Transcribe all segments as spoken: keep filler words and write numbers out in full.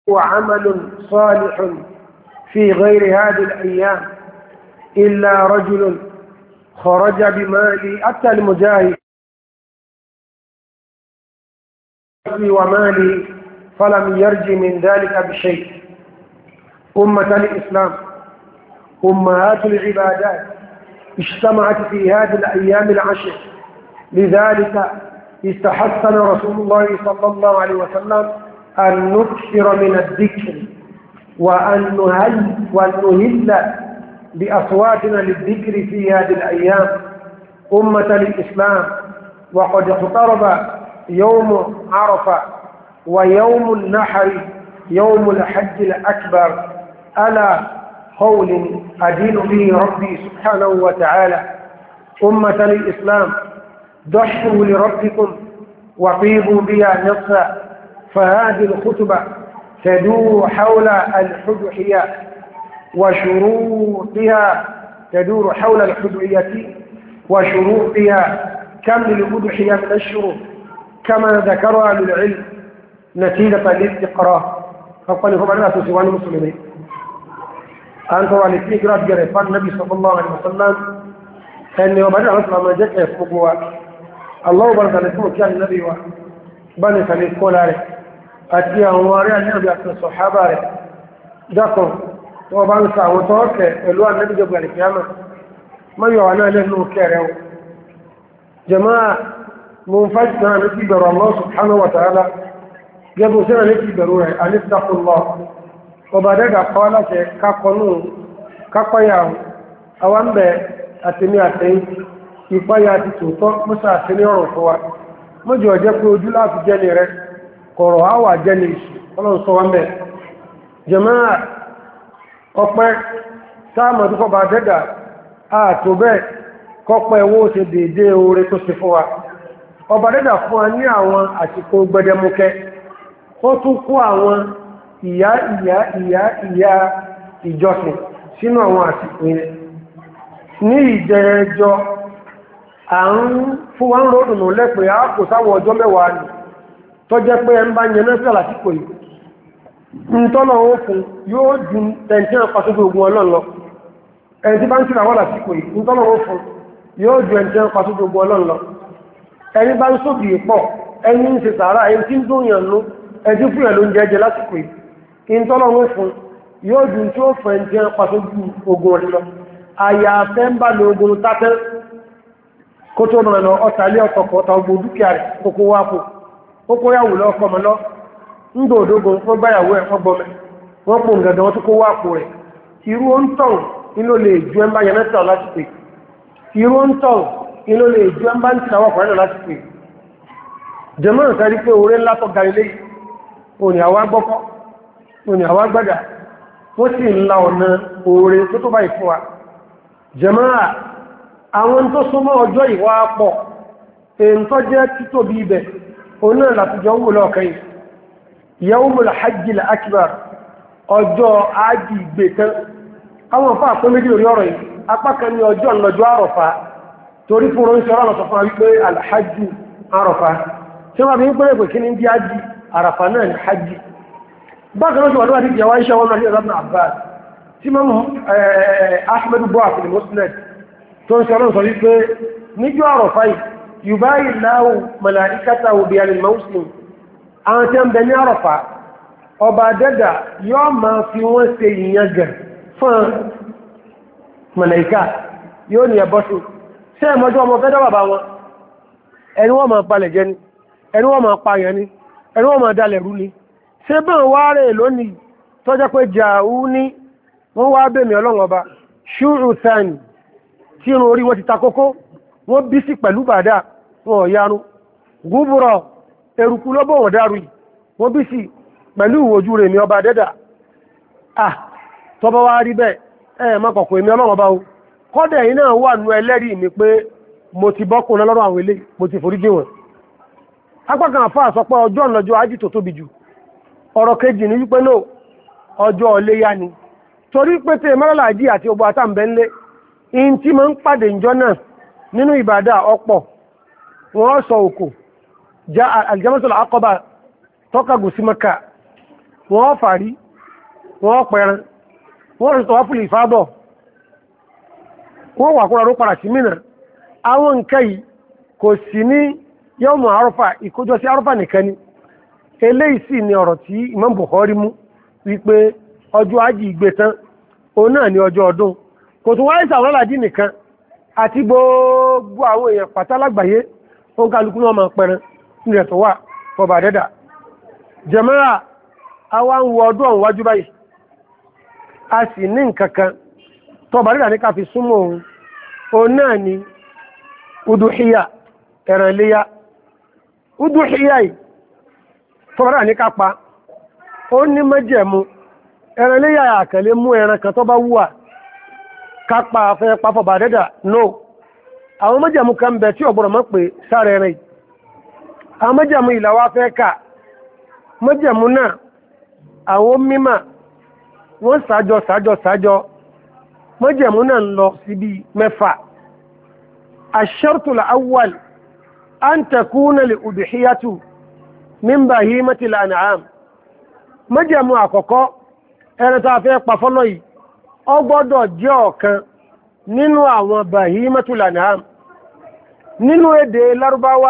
وعمل صالح في غير هذه الأيام إلا رجل خرج بمالي أتى المجاهد ومالي فلم يرج من ذلك بشيء. أمة الإسلام، أمهات العبادات اجتمعت في هذه الأيام العشر، لذلك استحسن رسول الله صلى الله عليه وسلم أن نكثر من الذكر وأن نهل ونهل بأصواتنا للذكر في هذه الأيام. أمة الإسلام، وقد اقترب يوم عرفة ويوم النحر يوم الحج الأكبر، ألا قول أدين به ربي سبحانه وتعالى. أمة الإسلام، ضحوا لربكم وطيبوا بها نفسا، فهذه الخطبة تدور حول الحدحية وشروطها، تدور حول الحدحية وشروطها. كم للحدحية من الشروط كما ذكرها للعلم نتيجة للاستقراء. فقال لهم أنا تسواني مسلمين أنت والدتك رات جريفان النبي صلى الله عليه وسلم أني وبدأ رسول ما جاء يسبقوا الله برد لكم كان النبي وبني سليم كولاري أتيا واري النبي أكثر الصحابة دقوا وبني سعوا توقع الوان النبي جبوا القيامة ما يوانا لأنه كاره. جماعة منفجنا نتبر الله سبحانه وتعالى جبوا سنة نتبروه أن اتقوا الله وبدأ قال كقانون كقيام أوان به أتمي أتي ìpáyà ti tòótọ́ mọ́sá sí ní ọ̀rọ̀ fún wa mọ́jọ jẹ́ pé ojú láti jẹ́ ní rẹ kọ̀rọ̀ àwà jẹ́ ní ìṣù ọlọ́run sọ wọ́n bẹ̀. jàmáà ọpẹ́ sáàmà tó kọba dẹ́dà ààtò bẹ́ẹ̀ kọ́pẹ́ owó ṣe dédé oore tó ṣe fún wa. ọba dẹ́dà fún wa ní àwọn àsìkò gbẹdẹmukẹ ó tún kó àwọn ìyá ìyá ìyá ìyá ìjọsìn sínú àwọn àsìkò yẹn. ní ìjẹjọ àrùn fún wọn ròdùnù lẹ́pẹ̀ àpò sáwọn ọjọ́ mẹ́wàá ni tó jẹ́ pé ẹn bá yẹn náà sí àlàsíkò yìí ń tọ́lọ̀ ó fún yóò ju tẹ̀ntí àpá sójú ogun ọlọ́lọ́. ẹni tí bá ń sí àwọn àlàsíkò yìí ń tọ́lọ̀ ó fún yóò ju ẹni tí àpá sójú ogun ọlọ́lọ́. ẹni bá ń sóbì pọ̀ ẹni ń ṣe sàárà ẹni tí ń dún yàn nú ẹni tí fúyàn ló ń jẹjẹ lásìkò yìí ń tọ́lọ̀ ó fún yóò ju tí ó fún ẹni tí àpá sójú ogun ọlọ́lọ́. àyàfẹ́ ń bá lo ogun tátẹ́ kó tó mọ̀ lọ ọ̀tàlẹ́ ọ̀tọ̀kọ̀ ọ̀tà ogbò dúkìá rẹ̀ kókó wá fò kókó yàwó lọ fọmọ lọ ń dò òdógó wọ́n gbáyàwó ẹ̀ wọ́n gbọmẹ wọ́n pò ǹgàdà wọ́n tó kó wá fò rẹ̀. irú ó ń tàn inú lè ju ẹmbá yẹn mẹ́ta láti pè irú ó ń tàn inú lè ju ẹmbá ń tìkàwọ́ ọ̀pọ̀ láti pè. jẹ́mọ́ ìsárí pé oore ńlá tó garilé òní àwa gbọ́kọ́ òní àwa gbádà wọ́n sì ń la ọ̀nà oore tó tó báyìí fún wa. jẹ́mọ́ àwọn tó súnmọ́ ọjọ́ ìwà pọ̀ èyí tó jẹ́ títóbi ibẹ̀ òun náà láti jọ wùlọ ọ̀kan yawmul hajjil akbar ọjọ́ ájì ìgbẹ̀tán. àwọn ọ̀fà àpọ́ méjì lórí ọ̀rọ̀ yìí apá kan ní ọjọ́ ńlọjọ́ àrọ̀fà torí fún orin sọ́rọ̀ lọ́sọ̀ fún wípé alhajju àrọ̀fà tí wọ́n bí ń pẹ́ pẹ̀ kí ní bí ájì àràfà náà ní hajji. bákan náà wọ́n wá ìyàwó iṣẹ́ wọn náà ní Abbas tí mọ́ Ahmed bọ́ àfihàn muslim tó ń sọ́rọ̀ sọ wípé níjọ́ àrọ̀fà yùbáyì láwù màláìkátà òbí alìmọ́sìn àwọn tí ó ń bẹ ní àrọ̀fà ọba dẹ́dà yóò máa fi wọ́n ṣe ìyàngàn fún màláìká yóò ní ẹbọ́sùn ṣe ẹmọjọ́ ọmọ fẹ́dọ́ bàbá wọn ẹni wọ́n máa palẹ̀ jẹ ni ẹni wọ́n máa pààyàn ni ẹni wọ́n máa dalẹ̀ rú ni ṣe bá wá rẹ̀ lónìí tó jẹ́ pé jàú ní wọ́n wá bèèmì ọlọ́run ọba ṣúrù sáàni tí irun orí wọn ti ta kókó wọ́n bí sí pẹ̀lú bàdá wọn ò yarun gúbùrọ̀ eruku lọ́bọ̀ wọn dárú wọ́n bí sí pẹ̀lú ìwòjú rẹ̀ ní ọba dẹ́dà. ah tọba wá rí bẹ́ẹ̀ ẹ̀ má kọ̀kọ̀ èmi ọlọ́run ọba o kọ́dẹ̀ yìí náà wà nú ẹlẹ́rìí mi pé mo ti bọ́kùn lọ́rọ̀ àwọn ilé mo ti forí jì wọ́n. apá kan àfáà sọ pé ọjọ́ ọ̀nàjọ́ ájì tó tóbi jù ọ̀rọ̀ kejì ní wípé náà ọjọ́ ọléyá ni torí pé tẹ mẹ́rọ̀lájì àti ogbó àtàmbẹ́ńlé in tí ma ń pàdé ìjọ náà nínú ìbàdà ọ̀pọ̀ wọ́n sọ òkò já aljamatul aqaba tọ́kagù sí Mẹ́kà wọ́n fàrí wọ́n pẹran wọ́n sì tọ́wọ́ fìlì ìfábọ̀ wọ́n wà kúrò ló padà sí Mínà àwọn nǹkan yìí kò sí ní yawmu Àrọ́fà ìkójọ sí Àrọ́fà nìkan ni eléyìí sì ni ọ̀rọ̀ tí Imam Bukhari mú wípé ọjọ́ ájì ìgbé tán òun náà ni ọjọ́ ọdún kò tún wáyé sàwọn aládì nìkan àti gbogbo àwọn èèyàn pátá lágbàáyé ó ń kálukú náà máa pẹran nílẹ̀ tó wà fọba dẹ́dà jàmáà àwa ń wo ọdún ọ̀hún wájú báyìí a sì ní nǹkankan tọba dẹ́dà ní ká fi súnmọ́ òun òun náà ni udùhíyà ẹran iléyá udùhíyà yìí tọba dẹ́dà ní ká pa ó ní májẹ̀mú ẹran iléyá àkàlẹ́ mú ẹran kan tó bá wúwà ká pa afẹ́ pa fọba dẹ́dà no àwọn májẹ̀mú kan bẹ̀ tí ọ̀gbọ̀rọ̀ mọ́ pé sáré rẹ̀ àwọn májẹ̀mú ìlàwà fẹ́ ká májẹ̀mú náà àwọn mímọ̀ wọ́n sájọ sájọ sájọ májẹ̀mú náà ń lọ síbi mẹ́fà ash-shartul awwal an takuna al-udhiyatu min bahimatil an'am májẹ̀mú àkọ́kọ́ ẹran tá fẹ́ pa fọ́lọ́ yìí ó gbọ́dọ̀ jẹ́ ọ̀kan nínú àwọn bahimatul an'am nínú èdè Lárúbáwá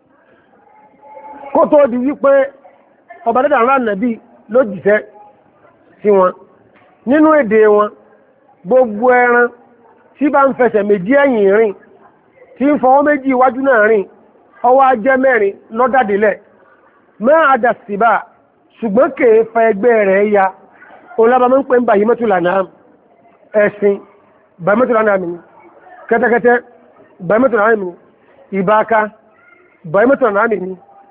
kó tó di wípé ọba dẹ́dà rán nàbí ló jìṣẹ́ sí wọn nínú èdè wọn gbogbo ẹran tí bá ń fẹsẹ̀ méjì ẹ̀yìn rìn tí ń fọwọ́ méjì iwájú náà rìn ọwọ́ ajẹ́ mẹ́rin lọ́dàdílẹ̀ máa àdàsíbà ṣùgbọ́n kèé fa ẹgbẹ́ rẹ̀ ya olábàmọ́ ń pè ń bàyí mẹ́tùlànà ẹ̀sìn bàyí mẹ́tùlànà mi kẹ́tẹ́kẹ́tẹ́ bàyí mẹ́tùlànà mi ìbáka bàyí mẹ́tùlànà mi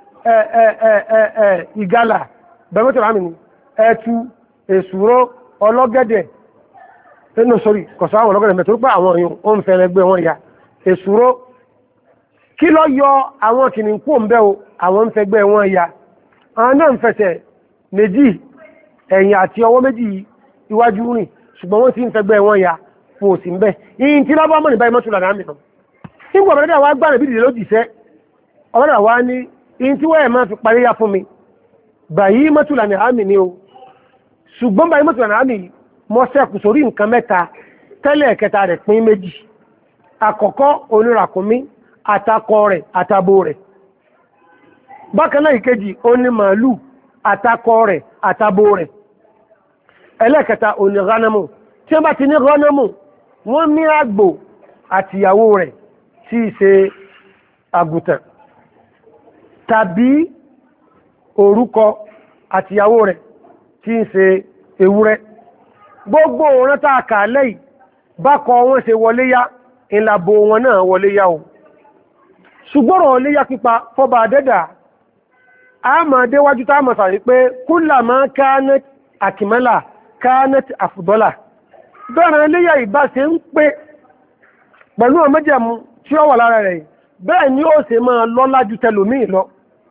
ìgalà bàyí mẹ́tùlànà mi ẹ̀tù èsùró ọlọ́gẹ́dẹ̀ inú sórí kọ̀sọ́ àwọn ọlọ́gẹ́dẹ̀ mẹ́tò pé àwọn èèyàn ó ń fẹ́ ẹgbẹ́ wọn ya èsùró kí ló yọ àwọn kìnnì kó ń bẹ́ o àwọn ń fẹ́gbẹ́ wọn ya àwọn náà ń fẹsẹ̀ méjì ẹ̀yìn àti ọwọ́ méjì iwájú rìn ṣùgbọ́n wọ́n ti ń fẹ́gbẹ́ wọn ya fún òsì ń bẹ́ ìyìn tí lábọ́ mọ́ ní báyìí mọ́tò lànà mìíràn nígbà ọ̀bẹ̀rẹ̀dà wá gbàrẹ̀ bí ìdílé lójìṣẹ́ ọ̀bẹ̀rẹ̀dà wá ní ìyìn tí wọ́n ẹ̀ máa fi parí ya fún mi báyìí mọ́tò lànà àmì ni o ṣùgbọ́n báyìí mọ́tò lànà àmì mọ́ sẹ́kù sórí nǹkan mẹ́ta tẹ́lẹ̀ kẹta rẹ̀ pín méjì àkọ́kọ́ oníràkúnmí àtakọ rẹ̀ àtabo rẹ̀ bákan náà ìkejì oní màálù àtakọ rẹ̀ àtabo rẹ̀ ẹlẹ́kẹta oní ghanamu tí wọ́n bá ti ní ghanamu wọ́n ní àgbò àtìyàwó rẹ̀ tí í ṣe àgùtàn tàbí òrúkọ àtìyàwó rẹ̀ tí í ṣe ewúrẹ́ gbogbo òun tá a kà lẹ́yìn bákọ wọn ṣe wọlé yá ìlàbò wọn náà wọlé yá o ṣùgbọ́rọ̀ wọlé yá pípa fọba àdẹ́dà a máa déwájú tá a máa sàrí pé kullama kanat akmala kanat afdala bẹ́ẹ̀rẹ̀ iléyà ìbá ṣe ń pé pẹ̀lú ọmọjẹ̀mú tí ó wà lára rẹ̀ bẹ́ẹ̀ ni ó ṣe máa lọ́lá ju tẹlòmíì lọ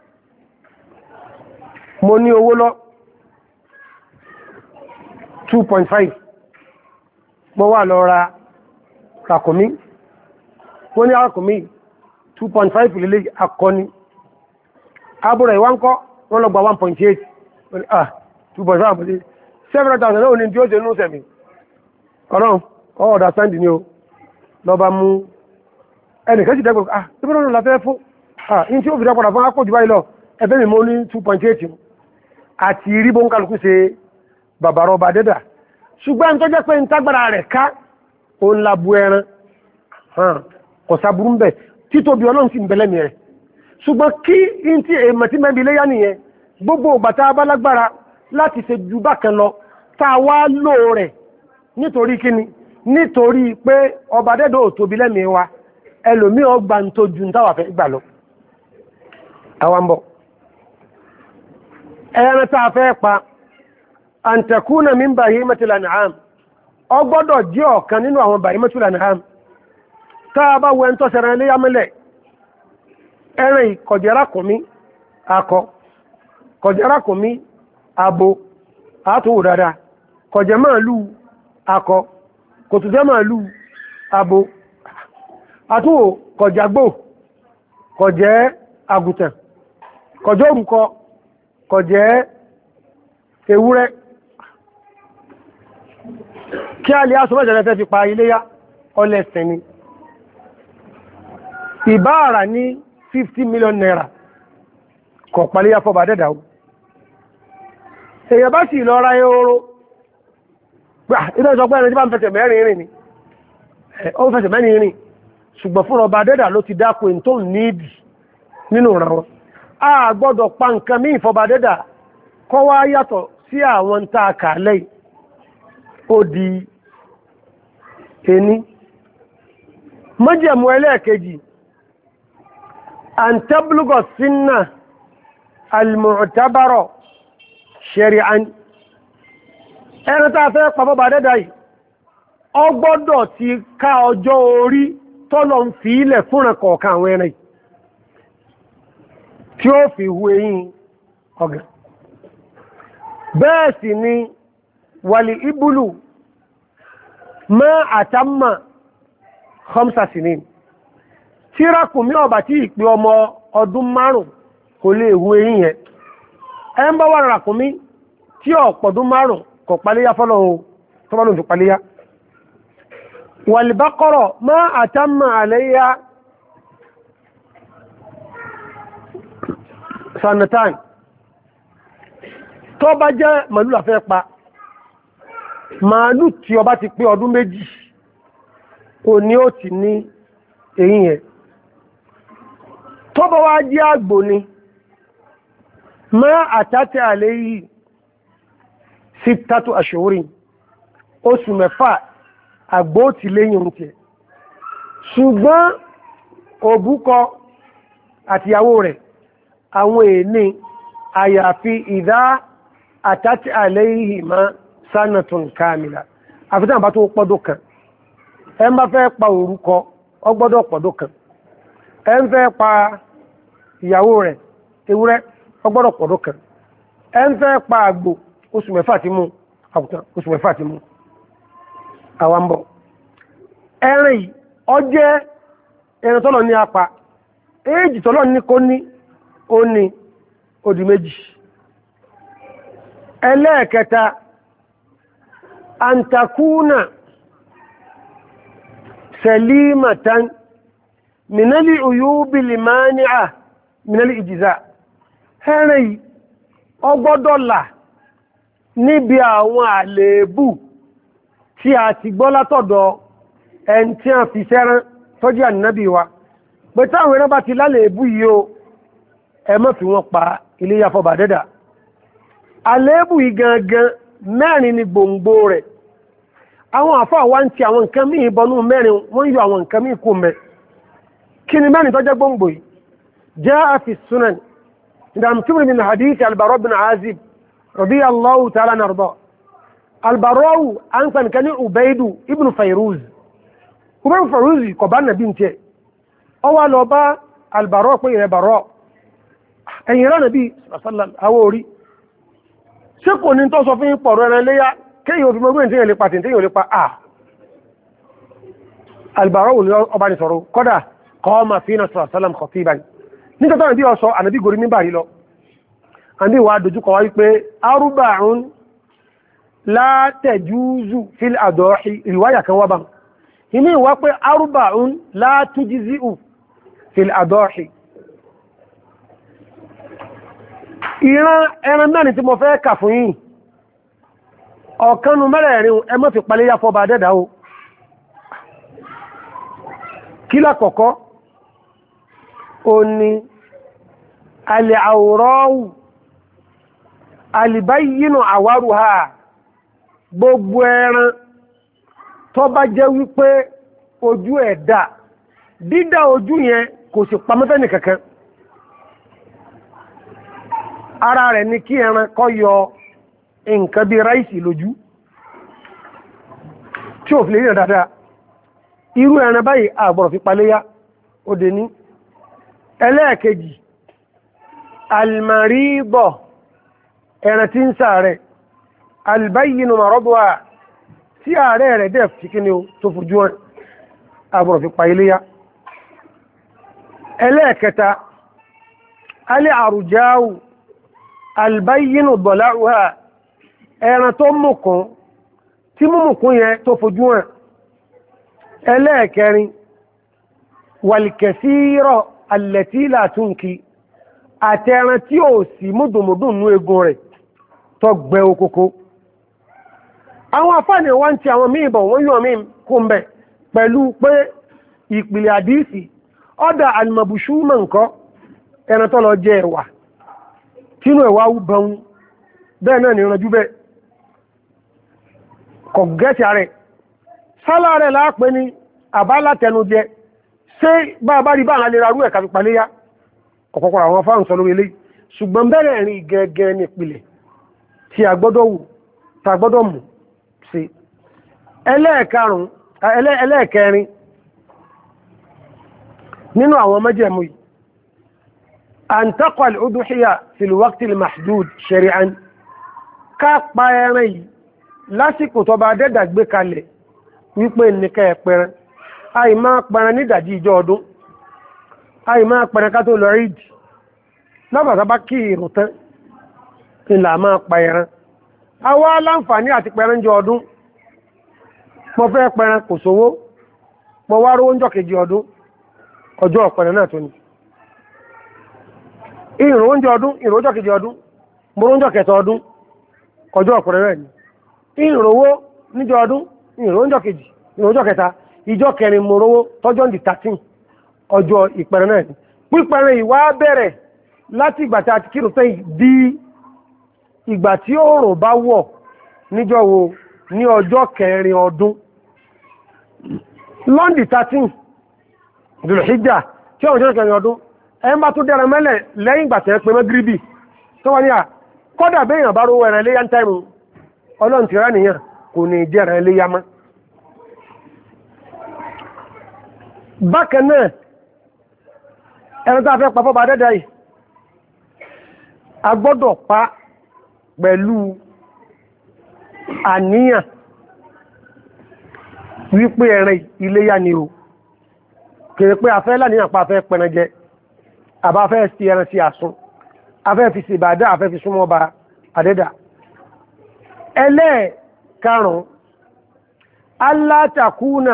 mo ní owó lọ two point five mo wà lọ ra ràkùnmí wọ́n ní ràkùnmí two point five lè akọni abúrẹ̀ ìwá ń kọ́ wọ́n lọ gba one point eight ah two point five lè seven thousand náà ní tí ó ṣe nú sẹ̀mí ọ̀rọ̀ ọ̀dà sáńdì ni ó lọ bá mú ẹnìkan sì dẹ́gbẹ̀rẹ̀ ah tí wọ́n lọ fẹ́ fún ah in tí ó fi dápadà fún akọ́jù báyìí lọ ẹgbẹ́ mi mọ́ ní two point eight àti rí bó ń kálukú ṣe bàbàrọ̀ ọba dẹ́dà ṣùgbọ́n tó jẹ́ pé ń tágbàrà rẹ̀ ká o ń labu ẹran kọ̀sàbùrú ń bẹ̀ títóbi ọlọ́run sì ń bẹ̀lẹ̀ mi rẹ̀ ṣùgbọ́n kí in tí èèmọ̀ tí mẹ́bí léyá nìyẹn gbogbo ògbàtà abálágbára láti ṣe ju bákan lọ tá a wá lò rẹ̀ nítorí kíni nítorí pé ọba dẹ́dọ̀ ò tóbi lẹ́mìí wa ẹlòmí ọgbà ń tó ju táwà fẹ́ gbà lọ àwọn bọ̀ ẹran tá a fẹ́ pa an takuna min bahimatil an'am ó gbọ́dọ̀ jẹ́ ọ̀kan nínú àwọn bahimatil an'am tá bá wọ́n tó ṣẹran le yamele ẹran kojera kùnmí akọ kojera kùnmí abo atu dada koje màálù akọ kò tún jẹ́ màálù abo atu kojagbo koje àgùtàn koje orúkọ koje ewúrẹ́ kí a lè aṣọ mẹ́jọ fẹ́ fi pa iléyá ọlẹ́sẹ̀ ni ìbára ní fifty million naira kọ̀ paléyá fọba dẹ́dàwó èyàn bá sì lọ ra ehoro ilé ìsọpẹ́ ẹni tí bá ń fẹsẹ̀ mẹ́rin rìn ni ó fẹsẹ̀ mẹ́rin rìn ṣùgbọ́n fún ọba dẹ́dà ló ti dákò in tó níìdì nínú ìran wọn a gbọ́dọ̀ pa nǹkan mí ìfọba dẹ́dà kọ́ wá yàtọ̀ sí àwọn tá a kà lẹ́yìn ó di ẹni májẹ̀mú ẹlẹ́ẹ̀kejì an tabluga sinna al-mu'tabara shari'an ẹni tá a fẹ́ pa fọba dẹ́dà yìí ó gbọ́dọ̀ ti ká ọjọ́ orí tọ́lọ ń fi ilẹ̀ fúnra kọ̀ọ̀kan àwọn ẹran tí ó fi hu eyín ọ̀gá bẹ́ẹ̀ sì ni wàlì ibùlù mọ́ àtàmà khamsa sinin tí rákùnmí ọba tí ìpé ọmọ ọdún márùn kò lè hu eyín yẹn ẹ ń bá wà rákùnmí tí ọ̀pọ̀dún márùn kò paléyá fọ́lọ́ tọ́bálùn fi paléyá wàlìbákọ́rọ̀ mọ́ àtàmà àlẹ́yà sanatan tó bá jẹ́ màálù àfẹ́ pa màálù tí ó bá ti pé ọdún méjì kò ní ó ti ní eyín yẹn tó bá wá jẹ́ àgbò ni mọ́ àtàtẹ̀ àlẹ́yì sittatu ashhurin oṣù mẹ́fà àgbò ti léyìn oúnjẹ ṣùgbọ́n òbúkọ àtìyàwó rẹ̀ àwọn èèní àyàfi ìdá àtàtì àlẹ́yìnmá sánàtún kàmìlà àfitàn bá tó pọ́dọ̀ kan ẹ ń bá fẹ́ pa òrúkọ ọgbọ́dọ̀ pọ́dọ̀ kan ẹ ń fẹ́ pa ìyàwó rẹ̀ ewúrẹ́ ọgbọ́dọ̀ pọ́dọ̀ kan ẹ ń fẹ́ pa àgbò oṣù mẹ́fà ti mú àkùtàn oṣù mẹ́fà ti mú àwambọ̀ ẹ̀rìn yìí ọ jẹ́ ẹ̀rìn tọ́lọ ní apá èjì tọ́lọ ní kó ní ó ní òdì méjì ẹlẹ́ẹ̀kẹta antakuna salimatan minali uyubi limani'a minali ijiza ẹ̀rìn yìí ọ gbọ́dọ̀ là níbi àwọn àlèébù tí a ti gbọ́ látọ̀dọ̀ ẹn tí a fi sẹ́rán tọ́jú ànábì wa pé táwọn ẹran bá ti lálẹ̀ èbú yìí o ẹ má fi wọ́n pa iléyá fọba dẹ́dà àlèébù yìí gangan mẹ́rin ni gbòǹgbò rẹ̀ àwọn àfáà wá ń ti àwọn nǹkan míì bọnú mẹ́rin wọ́n yọ àwọn nǹkan míì kú mẹ́ kí ni mẹ́rin tọ́jẹ́ gbòǹgbò yìí jaa fi sunan ìdàmtúmùrì min hadith al-Bara bin Azib radiyallahu ta'ala narda albarawu an san kani ubaidu ibn fayruz ubaidu fayruz kò bá nabi nte ó wá lọ bá albarawu pé ire barawu ẹ̀yin ra nabi sallallahu awori ṣé kò ní tó sọ fún poro ran leya keyin fi mo gbe nte le pa tin te le pa ah albarawu ni ó bá ní sọ̀rọ̀ kódà qama fina sallallahu khatiban ni to tan bi ó sọ anabi gori mi bari lọ andi wa dojú kọ wá wípé arba'un la tẹjúúzù fil àdọ́ọ̀hì ìwáyà kan wá bá inú ìwá pé arúbàún la tújízíù fil àdọ́ọ̀hì ìran ẹran mẹ́rin tí mo fẹ́ kà fún yín ọ̀kanú mẹ́rẹ̀ẹ̀rin ẹ má fi paléyá fọba dẹ́dà o kí lákọ̀ọ́kọ́ o ní alẹ́ àwòrọ́wù alìbáyínú àwárùhà gbogbo ẹran tó bá jẹ́ wípé ojú ẹ̀ dá dídá ojú yẹn kò sì pamọ́tẹ́ ní kankan ara rẹ̀ ní kí ẹran kó yọ nǹkan bí ráìsì lójú tí ò fi lè rí dáadáa irú ẹran báyìí àgbọ̀rọ̀ fi paléyá ó dé ní ẹlẹ́ẹ̀kejì almaríbọ̀ ẹran tí ń ṣàárẹ̀ albayyinu maradwa tí ààrẹ rẹ̀ dẹ̀ fi kí ni ó tó fojú wọn àgbọ̀rọ̀ fi pa iléyá ẹlẹ́ẹ̀kẹta alẹ́ àrùjáwù albayyinu dọ̀láwà ẹran tó mùkún tí múmùkún yẹn tó fojú hàn. ẹlẹ́ẹ̀kẹrin wàlìkẹ̀sírọ̀ allati la tunki àtẹran tí ó sì múdùmùdùn nú egun rẹ̀ tó gbẹ okoko. àwọn afáàní wọ́n ti àwọn míì bọ̀ wọ́n yóò mí kó ń bẹ̀ pẹ̀lú pé ìpìlẹ̀ àdíìsì ọ́dà alìmọ̀bùsúmọ̀ nǹkan ẹran tó lọ jẹ ẹ̀wà tínú ẹ̀wà bẹun bẹ́ẹ̀ náà ni ìrànjú bẹ́ẹ̀ kọ̀ gẹ́ẹ̀tì ààrẹ sálà rẹ̀ láàpẹ́ ní àbálátẹnujẹ ṣé bá bá rí bá àwọn alẹ́ra rú ẹ̀ka fi paléyá ọ̀pọ̀pọ̀ àwọn fáwọn sọ lórí eléyìí ṣùgbọ́n bẹ́rẹ̀ rí gẹ́gẹ́ ní ìpìlẹ̀ tí a gbọ́dọ̀ wù tá a gbọ́dọ̀ mú sí. ẹlẹ́ẹ̀karùn-ún ẹlẹ́ẹ̀kẹrin nínú àwọn májẹ̀mú yìí an taqa al-udhiya fi al-waqt al-mahdud shari'an ká pa ẹran yìí lásìkò tó bá dẹ́dà gbé kalẹ̀ wípé nìkẹ́ ẹ̀pẹ̀rẹ̀ àì máa pẹ̀rẹ̀ nídàjí ìjọ ọdún àì máa pẹ̀rẹ̀ ká tó lọ rídì lọ́bàtà bá kí ìrùn tán ìlà máa pa ẹran àwa aláǹfààní àti pẹ̀rẹ̀ jọ ọdún mo fẹ́ pẹ̀rẹ̀ kò sówó mo wá rówó ńjọ́ kejì ọdún ọjọ́ ọ̀pẹ̀rẹ̀ náà tó ní ìrùn oúnjẹ ọdún ìrùn ọjọ́ kejì ọdún mo róúnjọ kẹta ọdún ọjọ́ ọ̀pẹ̀rẹ̀ rẹ̀ ni ìrùnwó níjọ ọdún ìrùn ọjọ́ kejì ìrùn ọjọ́ kẹta ìjọ kẹrin mo rówó tọ́jọ́ ní thirteen ọjọ́ ìpẹ̀rẹ̀ náà ni pípẹ̀rẹ̀ ìwá bẹ̀rẹ̀ láti ìgbà tí a ti kírun tẹ́ di ìgbà tí oòrùn bá wọ̀ níjọ wo ní ọjọ́ kẹrin ọdún lọ́ndì thirteen Dhul-Hijja tí ọjọ́ kẹrin ọdún ẹ bá tó dẹ̀rẹ̀ mẹ́lẹ̀ lẹ́yìn ìgbà tẹ́ pé mẹ́gíríbì tó wá ní à kọ́dà béèyàn bá rówó ẹ̀rẹ̀ léyà ń táìmù ọlọ́run ti rá nìyàn kò ní jẹ́rẹ̀ léyà mọ́. bákan náà ẹran tó a fẹ́ pa fọ́ba dẹ́dà yìí a gbọ́dọ̀ pa pẹ̀lú àníyàn wípé ẹran iléyá ni o kèrè pé afẹ́ láníyàn pa afẹ́ pẹran jẹ àbá fẹ́ sí ẹran sí àsún afẹ́ fi sí ìbàdá afẹ́ fi súnmọ́ ọba àdẹ́dà. ẹlẹ́ẹ̀karùn-ún alátakúnà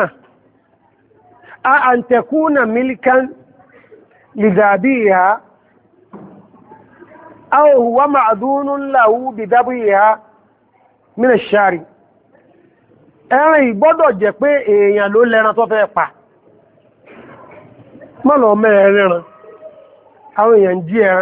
àǹtẹ̀kúnà mílíkán lìdàbíyà aw huwa ma'dunun lahu bidabiha min ash-shari ẹran ìgbọ́dọ̀ jẹ́ pé èèyàn ló lẹ́ran tó fẹ́ pa mọ́lọ̀ mẹ́rẹ̀ẹ́rẹ́ran àwọn èèyàn jí ẹran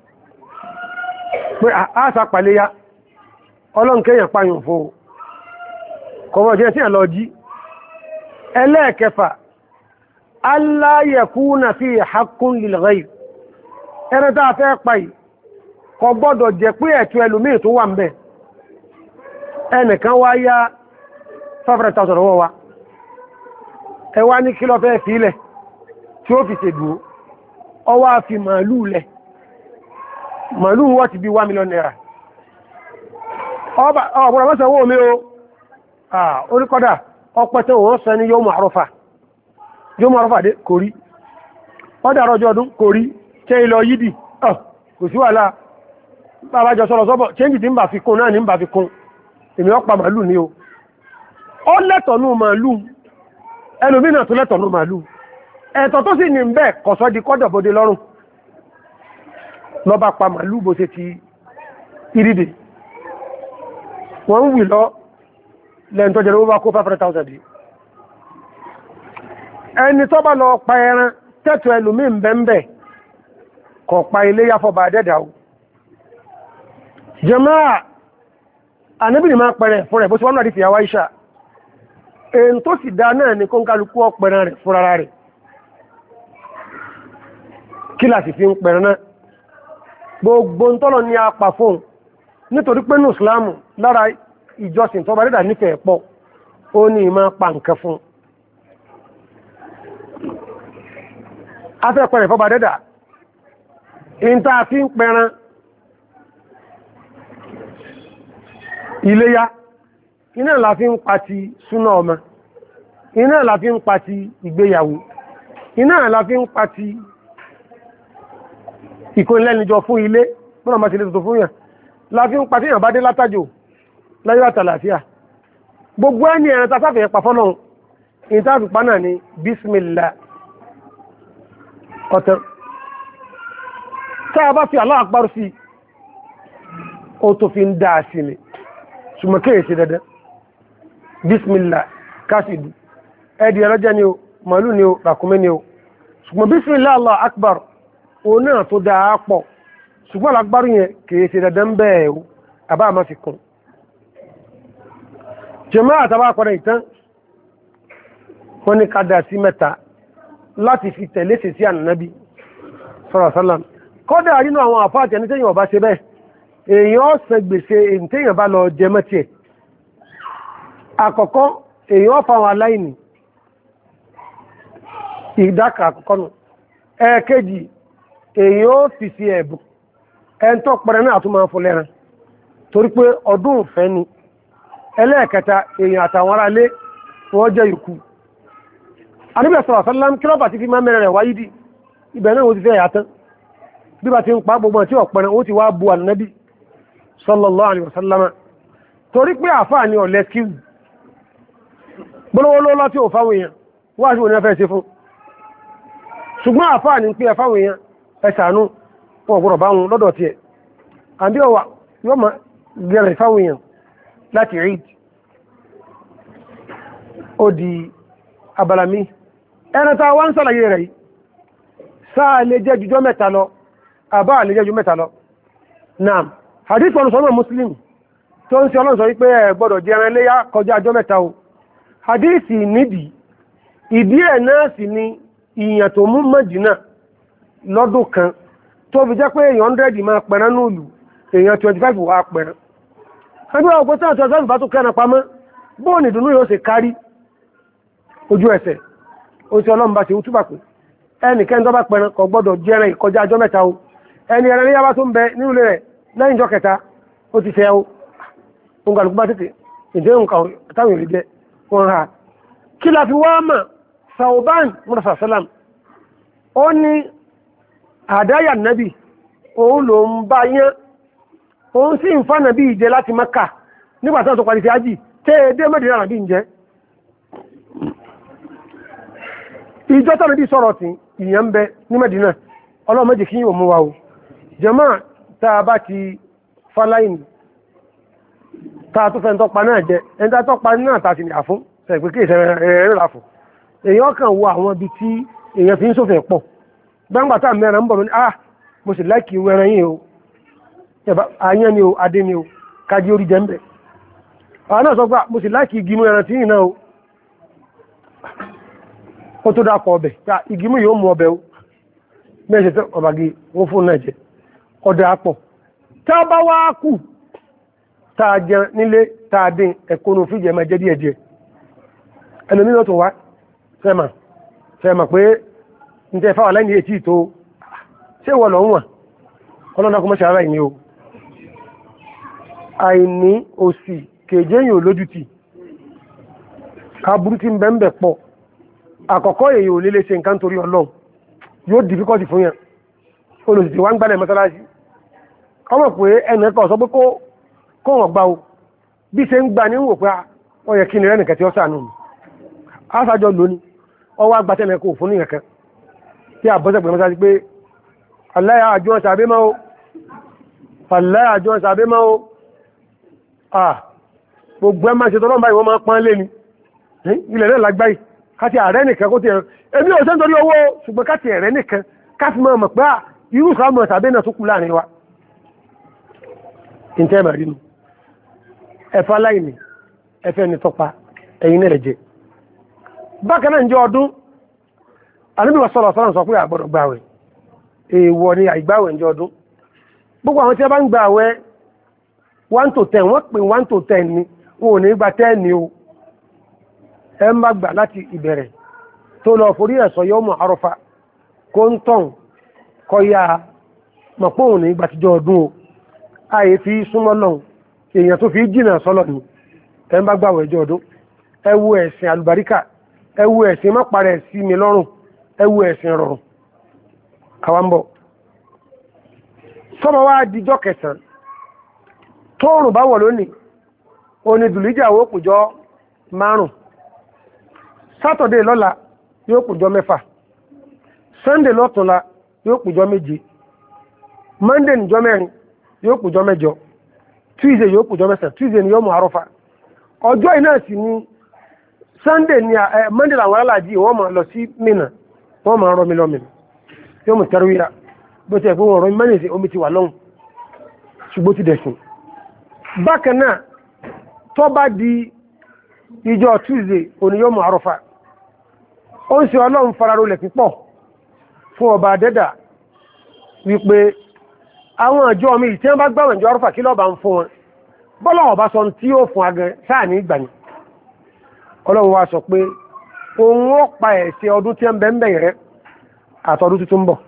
pé àásà pàléyá ọlọ́nkẹ́yàn pàyàn fò kọmọ̀ jẹ́ sí ẹ̀lọ jí. ẹlẹ́ẹ̀kẹfà alla yakuna fi haqqun lil ghayr ẹran tá a fẹ́ pa yìí kò gbọ́dọ̀ jẹ́ pé ẹ̀tọ́ ẹlòmíì tó wà ń bẹ̀ ẹnìkan wá yá five hundred thousand ọwọ́ wa ẹ wá ní kí ló fẹ́ fi ilẹ̀ tí ó fi ṣèdúró ọwá fi màálù lẹ̀ màálù wọ́n ti bí one million naira ọ̀pọ̀lọpọ̀ mọ́sàn owó mi o oríkọ́dà ọpẹ́tẹ́ òun sọ ní yóò mọ̀ àrọ́fà yóò mọ̀ àrọ́fà dé kò rí ọdá àrọ́jọ́ ọdún kò rí tẹ́ ilọ̀ yídì kò sí wàhálà bàbájọ sọ́rọ̀ sọ́bọ̀ chẹ́njì tí ń bà fi kún náà ní ń bà fi kún èmi ọpa màálù ní o ọ lẹ́tọ̀nú màálù ẹlòmínà tó lẹ́tọ̀nú màálù ẹ̀tọ̀ tó sì ní ń bẹ́ kọ̀sọ́ di kọ́dọ̀bọdé lọ́rùn lọ bá pa màálù bó ṣe ti ìrìdè wọ́n ń wì lọ lẹ́yìn tó jẹ́rẹ́ ó bá kó five hundred thousand ẹni tó bá lọ pa ẹran tẹ́tọ̀ ẹlòmí ń bẹ́ ń bẹ́ kọ̀ pa ilé yáfọ́bà dẹ́dà o jàmáà ànábì ni máa pẹ̀rẹ̀ fún rẹ̀ bó ṣe wọ́n náà rí fìyàwó Àìṣà èyí tó sì dá náà ní kó ń kálukú ọpẹ̀rẹ̀ rẹ̀ fún ara rẹ̀ kí láti fi ń pẹ̀rẹ̀ náà gbogbo tọ́lọ ní apà fún nítorí pé ní ìsìláàmù lára ìjọsìn tó bá rídà nífẹ̀ẹ́ pọ̀ ó ní ìmá pa nǹkan fún afẹ́ pẹ̀rẹ̀ fọ́bà dẹ́dà ìntà fi ń pẹ̀rẹ̀ iléyá iná la fi ń pa ti súná ọmọ iná la fi ń pa ti ìgbéyàwó iná la fi ń pa ti ìkónilẹ́nijọ fún ilé mọ́nà bá ti lè tuntun fún yàn la fi ń pa tí yàn bá dé látàjò láyé àtàlàfíà gbogbo ẹni ẹ̀rẹ́ ta sáfẹ́ pa fọ́nà ìtàfi pa náà ni bismillah ọ̀tẹ́ tá a bá fi Allahu Akbar sí ó tó fi ń dáa sí ni ṣùgbọ́n kéèsì dẹ́dẹ́ bismillah kásìdù ẹ̀dì ẹ̀rọ́jẹ́ ni o màálù ni o ràkúnmí ni o ṣùgbọ́n bismillah Allahu Akbar o náà tó dáa pọ̀ ṣùgbọ́n alágbárù yẹn kéèsì dẹ́dẹ́ ń bẹ́ẹ̀ o àbá àmá fi kún jẹmọ́ àtàbà padà ìtàn wọ́n ní kádà sí mẹ́ta láti fi tẹ̀lé sí sí ànànábí sọ́rọ̀sọ́lám kọ́dà nínú àwọn àfáàtì ẹni tẹ́yìn ọba ṣe bẹ́ẹ̀ èèyàn ọ̀sẹ̀ gbèsè èyí tẹ́yìn bá lọ jẹ mẹ́tì ẹ̀ àkọ́kọ́ èèyàn fáwọn aláìní ìdáka àkọ́kọ́ nù ẹ̀ẹ̀kejì èèyàn ó fi sí ẹ̀bùn ẹn tó pẹ̀rẹ̀ náà tó máa fún lẹ́ran torí pé ọdún ìfẹ́ ni ẹlẹ́ẹ̀kẹta èèyàn àtàwọn ará lé wọ́n jẹ́ ìkú Ànábì sallallahu alaihi wasallam kí lọ́pàá ti fi máa mẹ́rẹ̀ rẹ̀ wáyé dì ibẹ̀ náà ó ti fẹ́ yàtán bí bá ti ń pa gbogbo tí ọ̀pẹ̀rẹ̀ ó ti wá bu Ànábì sallallahu alaihi wasallam torí pé àfáà ni ọ̀lẹ́ skills gbọ́lọ́wọ́ lọ́lọ́ tí ó fáwọn èèyàn wá sí òní ẹfẹ́ ṣe fún ṣùgbọ́n àfáà ní pé ẹfáwọn èèyàn ẹsànú wọn gbọ́rọ̀ bá wọn lọ́dọ̀ tí ẹ̀ àbí ọwà yọ́ ma gẹ̀rẹ̀ fáwọn èèyàn láti rí ó di abalami ẹnata wá ń sàlàyé rẹ̀ sáà lè jẹ́ jùjọ́ mẹ́ta lọ àbá lè jẹ́ jù mẹ́ta lọ náà hadith wọn sọ́nà Muslim tó ń ṣe ọlọ́sọ wípé ẹ gbọ́dọ̀ jẹ ẹran léyá kọjá ọjọ́ mẹ́ta o hadith nídìí ìdí ẹ̀ náà sì ni ìyàn tó mú Mẹ́dínà lọ́dún kan tó fi jẹ́ pé èèyàn hundred máa pẹ̀rán núùlù èèyàn twenty five wà pẹ̀rán ẹgbẹ́ ọgbẹ́ tí wọ́n twenty five bá tó kẹ́ran pamọ́ bóò ní ìdùnnú yóò ṣe kárí ojú ẹsẹ̀ ó ti ọlọ́run bá ṣe túbà pé ẹnìkẹ́ni tó bá pẹ̀rán kò gbọ́dọ̀ jẹ ẹran ìkọjá ọjọ́ mẹ́ta o ẹni ẹran níyàbá tó ń bẹ nínú ilé rẹ̀ lẹ́yìn ìjọ kẹta ó ti fẹ́ o ó ń gbàlùkú bá tètè ìdé nǹkan táwọn èrè jẹ wọn ha kí la fi wá mà Sauban mọ́tàfà sálàm ó ní àdáyà nábì òun ló ń bá yán òun sì ń fánà bí ìjẹ láti Mákà nígbàtí tó parí sí ájì tẹ́ ẹdẹ́ Mẹ́dínà nàbí ìjẹ́ ìjọ tánà bí sọ̀rọ̀ tí ìyẹn ń bẹ ní Mẹ́dínà Ọlọ́run méjì kí yíò mú wa o jàmáà tá a bá ti fáláìní tá a tó fẹ́ tọ́pa náà jẹ ẹni tá tọ́pa náà tá ti ní àfún ẹ̀pẹ́ kí ìṣẹ̀rẹ̀ rẹ̀ láfún èèyàn kàn wo àwọn ibi tí èèyàn fi ń sófin pọ̀ gbáǹgbàtà mẹ́rin ń bọ̀ ní ah mo sì láìkì wẹ́ran yìí o àyán ni o adé ni o kájí orí jẹ́ ń bẹ̀ àwọn náà sọ pé mo sì láìkì igimú ẹran tí yìí náà o ó tó dákọ̀ ọbẹ̀ igimú yóò mú ọbẹ̀ o mẹ́ṣẹ̀ tẹ́ ọbàgì wọ́n fún náà jẹ ọdẹ apọ̀ tá a bá wá kù tá a jẹ nílé tá a dín ẹ̀kọ́nù fíjẹ máa jẹ́ díẹ̀ díẹ̀ ẹlòmínà tó wá fẹ́mà fẹ́mà pé ń tẹ́ fáwọn aláìní ètí tó ṣé wọ́n lọ ń wà ọlọ́dọ́kọ́ mọ́ṣẹ́ ara ìní o àìní òsì kèjéyìn olójútì aburú tí ń bẹ ń bẹ pọ̀ àkọ́kọ́ èyí ò lélé ṣe nǹkan torí Ọlọ́run yóò dìfíkọ́tì fún yàn olùsìtì wá ń gbálẹ̀ mọ́sálásí ọmọ pé ẹnì kan sọ pé kó wọ́n gbá o bí ṣe ń gbà ní wò pé ó yẹ kí ni rẹ́ nìkan tí ó sànù mi aṣájọ lónìí ọwọ́ agbátẹ́lẹ̀ kò fún nìkan tí àbọ́sẹ̀gbẹ̀ mọ́sálásí pé aláyà àjọ ṣàbé mọ́ o aláyà àjọ ṣàbé mọ́ o ah gbogbo ẹmà ṣe tọ́lọ́mbà ìwọ́n máa pán lé ní ilẹ̀ náà lágbáyì káti ààrẹ nìkan kó ti ẹ̀rọ èmi ò sẹ́ntorí owó ṣùgbọ́n káti ẹ̀rẹ́ nìkan káti máa mọ̀ pé à irú sàmọ̀ tàbí náà tó kú láàrin wa ìntẹ́ màrínú ẹ̀fà láìní ẹfẹ́ ni tọpa ẹ̀yìn náà jẹ bákan náà ń jẹ ọdún Ànábì sallallahu alaihi wasallam sọ pé àgbọ̀dọ̀ gbàwẹ̀ èèwọ̀ ni àìgbàwẹ̀ ń jẹ ọdún gbogbo àwọn tí a bá ń gbàwẹ̀ one to ten wọ́n pè one to ten ni wọn ò ní gba ten ni o ẹ ń bá gbà láti ìbẹ̀rẹ̀ tó lọ forí ẹ̀sọ́ yóò mọ̀ àrọ́fà kó ń tàn kọ ya mọ̀pọ̀ ní ìgbà tíjọ ọdún o ààyè fi súnmọ́ lọ́hùn èèyàn tó fi jìnà sọ́lọ̀ ní ẹ ń bá gbàwẹ̀ ẹjọ́ ọdún ẹ wo ẹ̀sìn àlùbáríkà ẹ wo ẹ̀sìn mọ́parẹ̀ sí mi lọ́rùn ẹ wo ẹ̀sìn rọrùn àwambọ̀ sọ́mọ wá dijọ́ kẹsàn-án tóòrùn bá wọ̀ lónìí oní dùlíjà ó pùjọ márùn sátọ̀dé lọ́la yóò pùjọ mẹ́fà sunday lọ́tùnla yóò pùjọ méje monday níjọ mẹ́rin yóò pùjọ mẹ́jọ tuesday yóò pùjọ mẹ́sàn tuesday ni yóò mú àrọ́fà ọjọ́ iná sì ni sunday ni monday làwọn aláàjì wọ́n máa lọ sí Mínà wọ́n máa rọmi lọ́mìn yóò mú tẹ́rùwíra bó ti ẹ̀gbọ́n ọ̀rọ̀ mẹ́rin sí omi ti wà lọ́hùn ṣùgbọ́n ti dẹ̀sùn bákan náà tó bá di ìjọ Tuesday òní yóò mú àrọ́fà ó ń ṣe ọlọ́run fararolẹ̀ pípọ̀ fún ọba adẹ́dà wípé àwọn ọjọ́ mi tí wọ́n bá gbàwẹ̀ ìjọ àrọ́fà kí lọ́ba ń fún wọn bọ́lá ọba sọ tí ó fún agẹ sáà ní ìgbà ni ọlọ́run wa sọ pé òun ó pa ẹ̀ṣẹ̀ ọdún tí ń bẹ ń bẹ̀yẹ̀ rẹ àtọdún tuntun bọ̀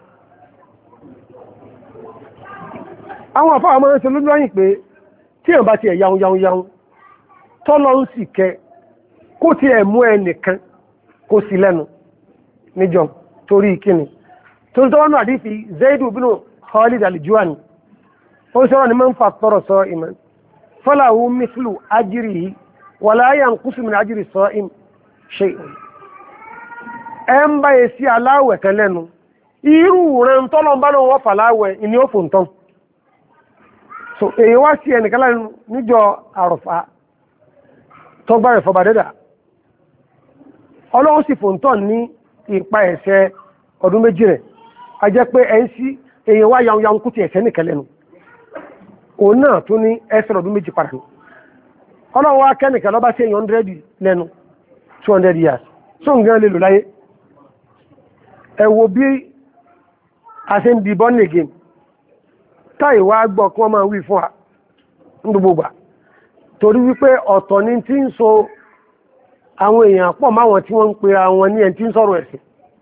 àwọn àfáà máa ń ṣe lójú ọyìn pé tí èèyàn bá ti ẹ̀ yaun yaun yaun tọ́lọ ń sì kẹ kó ti ẹ̀ mú ẹnìkan kó sí lẹ́nu níjọ torí ìkíni torí tọ́wọ́nù àdífi Zaidu bínú Khalid al-Juhani ó sọ́rọ̀ ní man fattara sa'iman falahu mithlu ajrihi wa la yanqusu min ajri sa'im shay'un ẹ ń bá yẹ sí aláwẹ̀ kan lẹ́nu irú rẹ̀ tọ́lọ bá lọ́wọ́ fàláwẹ̀ ìní ó fò ń tán so èyí wá sí ẹnìkan lẹ́nu níjọ àrọ̀fà tọ́gbà rẹ̀ fọba dẹ́dà ọlọ́run sì fòǹtọ̀ ní ìpa ẹ̀ṣẹ̀ ọdún méjì rẹ̀ a jẹ́ pé ẹ̀ ń sí èyí wá yaun yaun kú ti ẹ̀ṣẹ̀ nìkan lẹ́nu òun náà tún ní ẹ̀ṣẹ̀ ọdún méjì padà ní ọlọ́run wá kẹ́nìkan lọ́bá sí one hundred lẹ́nu two hundred years so ń gán lè lò láyé ẹ wo bí a ṣe ń di born again táì wá gbọ́ kí wọ́n máa wí fún wa ní gbogbo gbà torí wípé ọ̀tọ̀ ni tí ń so àwọn èèyàn pọ̀ máwọn tí wọ́n ń pera wọn ní ẹni tí ń sọ̀rọ̀ ẹ̀sìn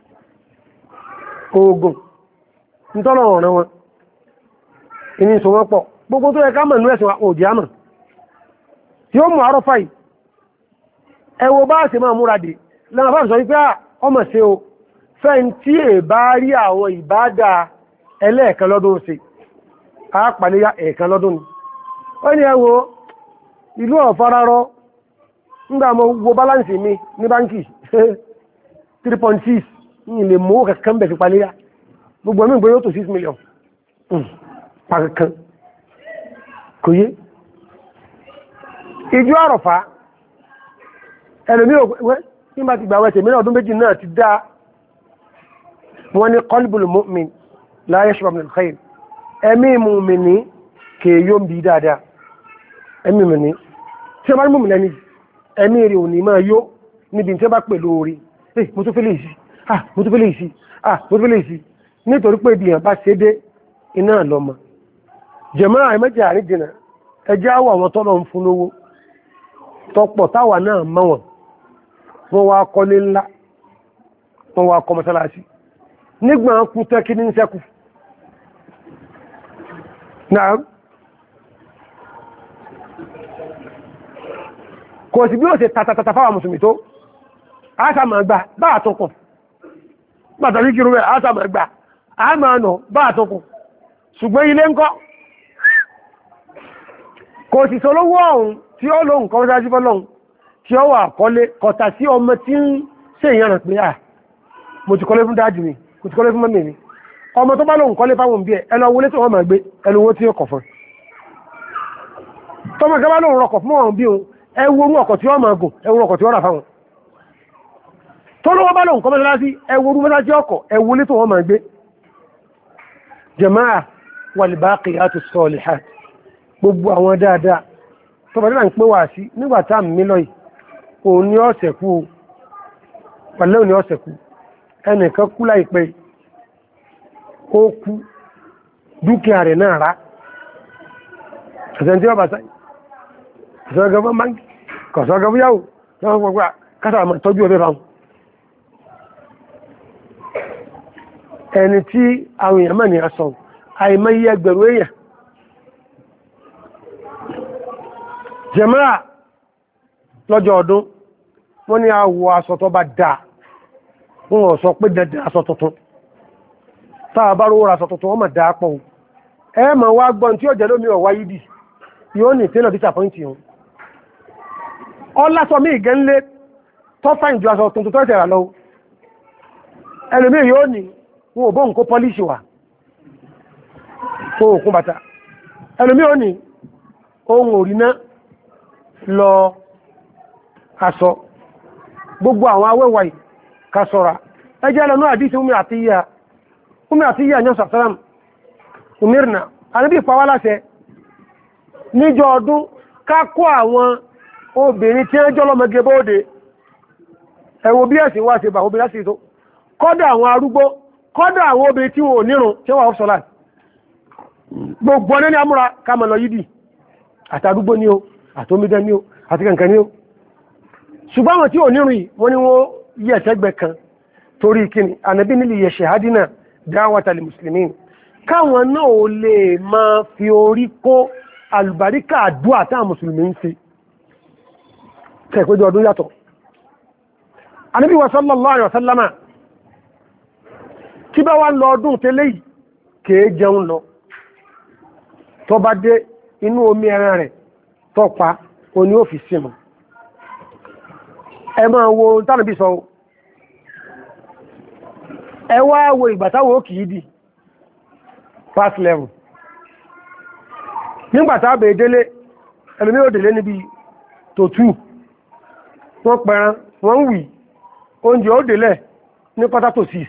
oògùn nítọ́nà ọ̀rẹ́ wọn ìní so wọ́n pọ̀ gbogbo tó yẹ ká mọ̀ ní ẹ̀sìn òjì àmà tí ó mú àrọ́fà yìí ẹ wo bá ṣe máa múra dé lẹ́nà fáwọn sọ wípé ọmọ ṣe o fẹ́n tí è bá rí àwọn ìbádà ẹlẹ́ẹ̀kan lọ́dún ṣe àápàlẹ́yà ẹ̀ẹ̀kan lọ́dún ni ó ní ẹ wo ìlú ọ̀fararọ́ ńgbà mọ́ wo balance mi ní báńkì three point six ní ilé mọ́ kẹ̀kẹ́ bẹ̀ fi paléyà gbogbo ẹ̀mí ìgbé yóò tó six million pàkẹ́kẹ́ kò yé ìjú àrọ̀fà ẹlòmí òwẹ́ nígbà ti gbà wẹ́tẹ̀ mìíràn ọdún méjì náà ti dá wọ́n ní qalbul mu'min la yashrab min al-khayr ẹ̀mí mu'mini kèèyó ń bí dáadáa ẹ̀mí mu'mini tí a bá ní mú mílẹ̀ ní ẹ̀mí rí òní máa yó níbi tí a bá pẹ̀lú orí eh mo tó fẹ́ lè sí ah mo tó fẹ́ lè sí ah mo tó fẹ́ lè sí nítorí pé ibi yàn bá ṣe dé iná lọ́mọ jẹ̀mọ́ àìmẹ́jẹ̀ àríjìnà ẹjẹ́ àwọ̀ àwọn tọ́lọ̀ ń fún lówó tọpọ̀ táwà náà mọ́wọ̀n wọ́n wá kọ́lé ńlá wọ́n wá kọ́ mọ́sálásí nígbà kú tẹ́kí ní sẹ́kù náà kò sí bí ó ṣe tàtàtàtà fáwà mùsùlùmí tó ásàmà gbà bá àtọkùn pàtàkì kí rúwẹ̀ ásàmà gbà àmà nà bá àtọkùn ṣùgbọ́n ilé ńkọ́ kò sì sọ lówó ọ̀hún tí ó lóhun kọ́ sáájú fọ́lọ́hun tí ó wà kọ́lé kọ̀tà sí ọmọ tí ń ṣe ìyànà pé à mo ti kọ́lé fún dájú mi mo ti kọ́lé fún mọ́mí mi ọmọ tó bá lóhun kọ́lé fáwọn bí ẹ ẹlọ wọlé tó wọ́n máa gbé ẹlọ owó tí ó kọ̀ fún tọ́mọ kẹ́ bá lóhun rọkọ̀ fún wọn bí òun ẹwọ orú ọkọ̀ tí ó máa gùn ẹwọ ọkọ̀ tí ó rà fáwọn tó lówó bá lóhun kọ́mọ́ lásí ẹwọ orú mẹ́ta tí ọkọ̀ ẹwọ wọlé tó wọ́n máa gbé jàmáà wal baqiyatu salihat gbogbo àwọn dáadáa tó bá ń pé wà sí nígbàtá mílọ̀ yìí òun ní ọ̀sẹ̀ kú pẹ̀lẹ́ òní ọ̀sẹ̀ kú ẹnìkan kú láìpẹ́ ó kú dúkìá rẹ̀ náà rá ṣẹ̀sẹ̀ tí ó bá sáyé ṣọ́gọ́fọ́ máńkì kọ̀ṣọ́gọ́fọ́ yáwó lọ́wọ́ gbogbo kásà àmà tọ́jú ọbẹ̀ fáwọn ẹni tí àwọn èèyàn mẹ́rin aṣọ àìmọye ẹgbẹ̀rún èèyàn jẹ̀mọ́ra lọ́jọ́ ọdún wọ́n ní àwọ̀ aṣọ tó bá dáa wọ́n sọ pé dẹ̀dẹ̀ aṣọ tuntun táà bá rówó aṣọ tuntun wọ́n mọ̀ dáa pọ̀ ẹ mọ̀ wá gbọ́n tí ó jẹ́ lómi ọ̀wá yìí yóò ní tẹ́lọ̀ disappoint yìí ọlásọ mí ìgẹ́nlé tó fáìn ju aṣọ tuntun tó ẹ̀tẹ̀rà lọ ẹlòmí yóò ní wọn ò bó nǹkó pọ́líṣì wà fún òkun bàtà ẹlòmí yóò ní ohun òrìná lọ aṣọ gbogbo àwọn awẹ́wà kásọ̀rà ẹjẹ́ lọ́nà àdísí umi àtíyà umi àtíyà ní ọ̀sàtàràm umirna àníbí ìpawálàṣẹ níjọ ọdún kákó àwọn obìnrin tí ẹjọ́ lọ́mọgẹ bóòdè ẹ̀wọ̀ bí ẹ̀sìn wá sí bà obìnrin láti tó kọ́dà àwọn arúgbó kọ́dà àwọn obìnrin tí wọ́n nírun tí wọ́n ọ̀fṣọ́lá gbogbo ọ̀nà ní amúra káàmà lọ yídì àtàrúgbó ní o àtómídẹ́ ní o àti kankan ní o ṣùgbọ́n àwọn tí ò nírun yìí wọ́n ní wọ́n yí ẹ̀tẹ́gbẹ̀ kan torí kíni ànàbí nílì yẹ ṣehádínà dáwàtàlì mùsùlùmí káwọn náà ò lè máa fi orí kó alùbáríkà àdúà táwọn mùsùlùmí ń fi kẹ́ẹ̀pẹ́jọ ọdún yàtọ̀ ànàbí wa sallallahu alaihi wa sallama tí bá wá ń lọ ọdún tẹ́lẹ̀ yìí kèé jẹun lọ tó bá dé inú omi ẹran rẹ̀ tó pa oní òfìsí mọ̀ ẹ máa wo tánàbí sọ ẹ wá wo ìgbàtàwò kìí dì past level nígbàtà bèé délé ẹlùmí ò délé níbi tó tú wọ́n pẹran wọ́n wì oúnjẹ ó délẹ̀ ní quarter to six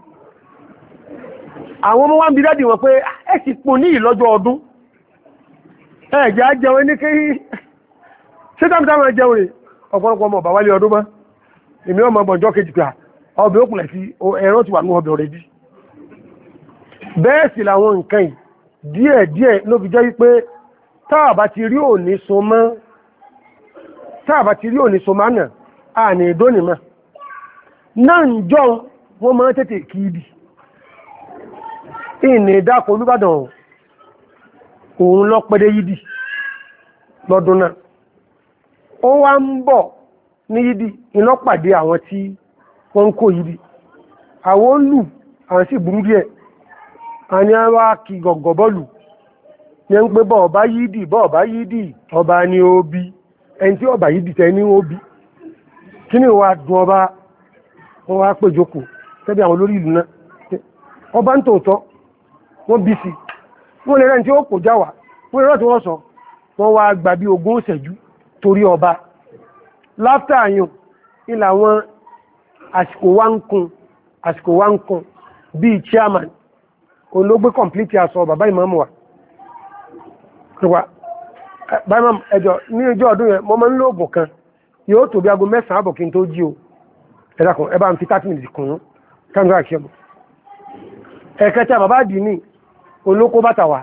àwọn ọmọ wá ń bí dádì wọn pé ẹ sì pò ní ìlọ́jọ́ ọdún ẹ̀jẹ̀ á jẹun ní kí ṣé tàbítà máa jẹun rẹ̀ ọ̀pọ̀lọpọ̀ ọmọ ọ̀bà wálé ọdún mọ́ èmi ọmọ ọgbọ̀njọ́ kejì pé ọbẹ̀ òkùnlẹ̀ sí ẹ̀rọ ti wà ní ọbẹ̀ rẹ̀ jí bẹ́ẹ̀ sì làwọn nǹkan yìí díẹ̀ díẹ̀ ló fi jẹ́ wípé táàbà ti rí òní so mọ́ táàbà ti rí òní so mọ́ náà à ní ìdónìmọ̀ náà ń jọ wọ́n máa tètè kí ibi ìní ìdákọ̀ Olúbàdàn òun lọ pẹ́dẹ́ yídì lọ́dún náà ó wá ń bọ̀ ní yídì iná pàdé àwọn tí wọ́n ń kó yídì àwọn olù àwọn sì burú díẹ̀ a ní wá kí gọ̀gọ̀ bọ́ọ̀lù ní ń pé bọ́ọ̀bá yídì bọ́ọ̀bá yídì ọba ní ó bí ẹni tí ọba yídì tẹ́ ní ó bí kí ni wá dùn ọba wọ́n wá pè jókòó tẹ́bí àwọn olórí ìlú náà ọba ń tòótọ́ wọ́n bí sí wọ́n lè rẹ̀ tí ó kò jáwà wọ́n lè rẹ̀ tí wọ́n sọ wọ́n wá gbà bí ogún ìṣẹ́jú torí ọba láftà àyàn ilà wọn àsìkò wá ń kún àsìkò wá ń kún bí chairman olóògbé complete aṣọ bàbá ìmáàmù wa bàbá ẹjọ́ ní ọjọ́ ọdún yẹn mọ́ mọ́ ń lóògùn kan yóò tó bí aago mẹ́sàn-án àbọ̀ kí n tó jí o ẹ̀dàkùn ẹbá ń fi thirty minutes kùn káńgá àṣẹ́mù ẹ̀kẹta bàbá dì ní olókó bàtà wà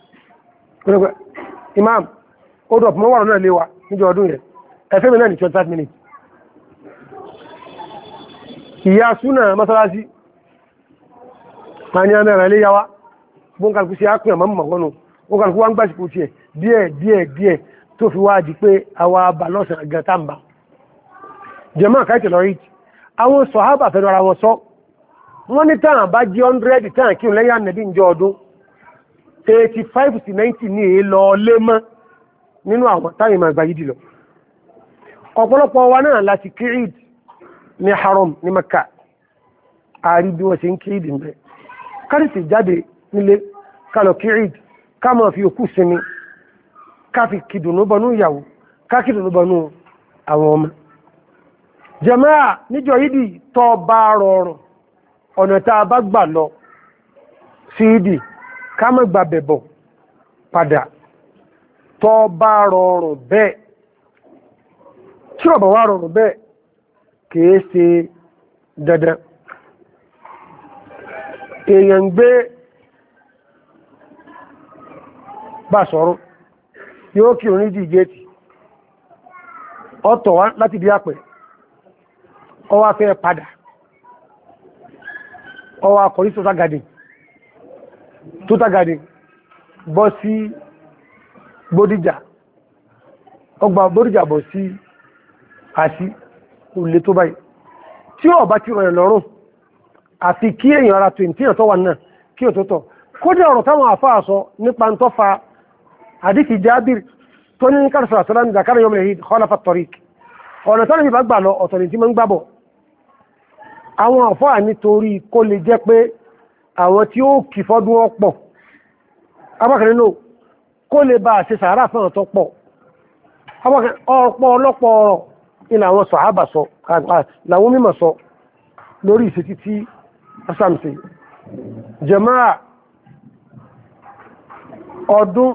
imam ó dọ̀ mọ́ wàrọ̀ náà lé wa níjọ ọdún yẹn ẹ̀fẹ́ mi náà ní twenty minutes ìyá súnà mọ́sálásí ma ní àmì ẹ̀rẹ̀ lé yáwá bó ń kàlùkù sí ápùn àmọ́ mọ̀ gọ́nù ó kàlùkù wá ń gbásìkò tí ẹ̀ díẹ̀ díẹ̀ díẹ̀ tó fi wá di pé àwa bà lọ́sàn àgàn tàmbà jẹ́mọ́ káìtì lọ rí àwọn sọ̀hábà fẹ́nu ara wọn sọ wọ́n ní tàn bá jí hundred tàn kí lẹ́yìn ànàbí ìjọ ọdún eighty five to ninety ní èlò lé mọ́ nínú àwọn táyì máa gbà yìí dìlọ ọ̀pọ̀lọpọ̀ wa náà láti kíìd ní haram ní Mẹ́kà àrí bí wọ́n ṣe ń kíìd ń bẹ kárísì jáde nílé kálọ̀ kíìd ká máa fi òkú sinmi ká fi kìdùnú bọnú ìyàwó ká kìdùnú bọnú àwọn ọmọ jàmáà níjọ yìí tọ́ bá rọrùn ọ̀nà tá a bá gbà lọ sí ìdí ká má gbà bẹ̀bọ̀ padà tọ́ bá rọrùn bẹ́ẹ̀ tí ọ̀bọ̀ wá rọrùn bẹ́ẹ̀ kìí ṣe dandan èèyàn gbé bá sọ̀rọ̀ yóò kí orin jí gẹ́ẹ̀tì ọ̀tọ̀ wá láti bí àpẹ̀ ọwá fẹ́ padà ọwá akọ̀rí tóta garden tóta garden bọ́ sí Bódìjà ọgbà Bódìjà bọ̀ sí àti olè tó báyìí tí ó bá ti rọ̀ lọ́rùn àti kí èèyàn ara twenty èèyàn tó wà náà kí o tó tọ̀ kódà ọ̀rọ̀ táwọn àfáà sọ nípa ń tọ́fà àdíkì Jábìr tó ní kàrìsà sọ́lá ní zakara yọmọ èyí khalafa tariq ọ̀nà tọ́nà mi bá gbà lọ ọ̀tọ̀ ni tí mọ́ ń gbàbọ̀ àwọn àfáà nítorí kó lè jẹ́ pé àwọn tí ó kì fọ́dún ọ̀pọ̀ abákanínú kó lè bá ṣe sàárà fún ọ̀tọ̀ pọ̀ ọ̀pọ̀ ọlọ́pọ̀ ọ̀rọ̀ ilẹ̀ àwọn sàhábà sọ làwọn mímọ̀ sọ lórí ìṣẹ́tí tí asámsì jàmáà ọdún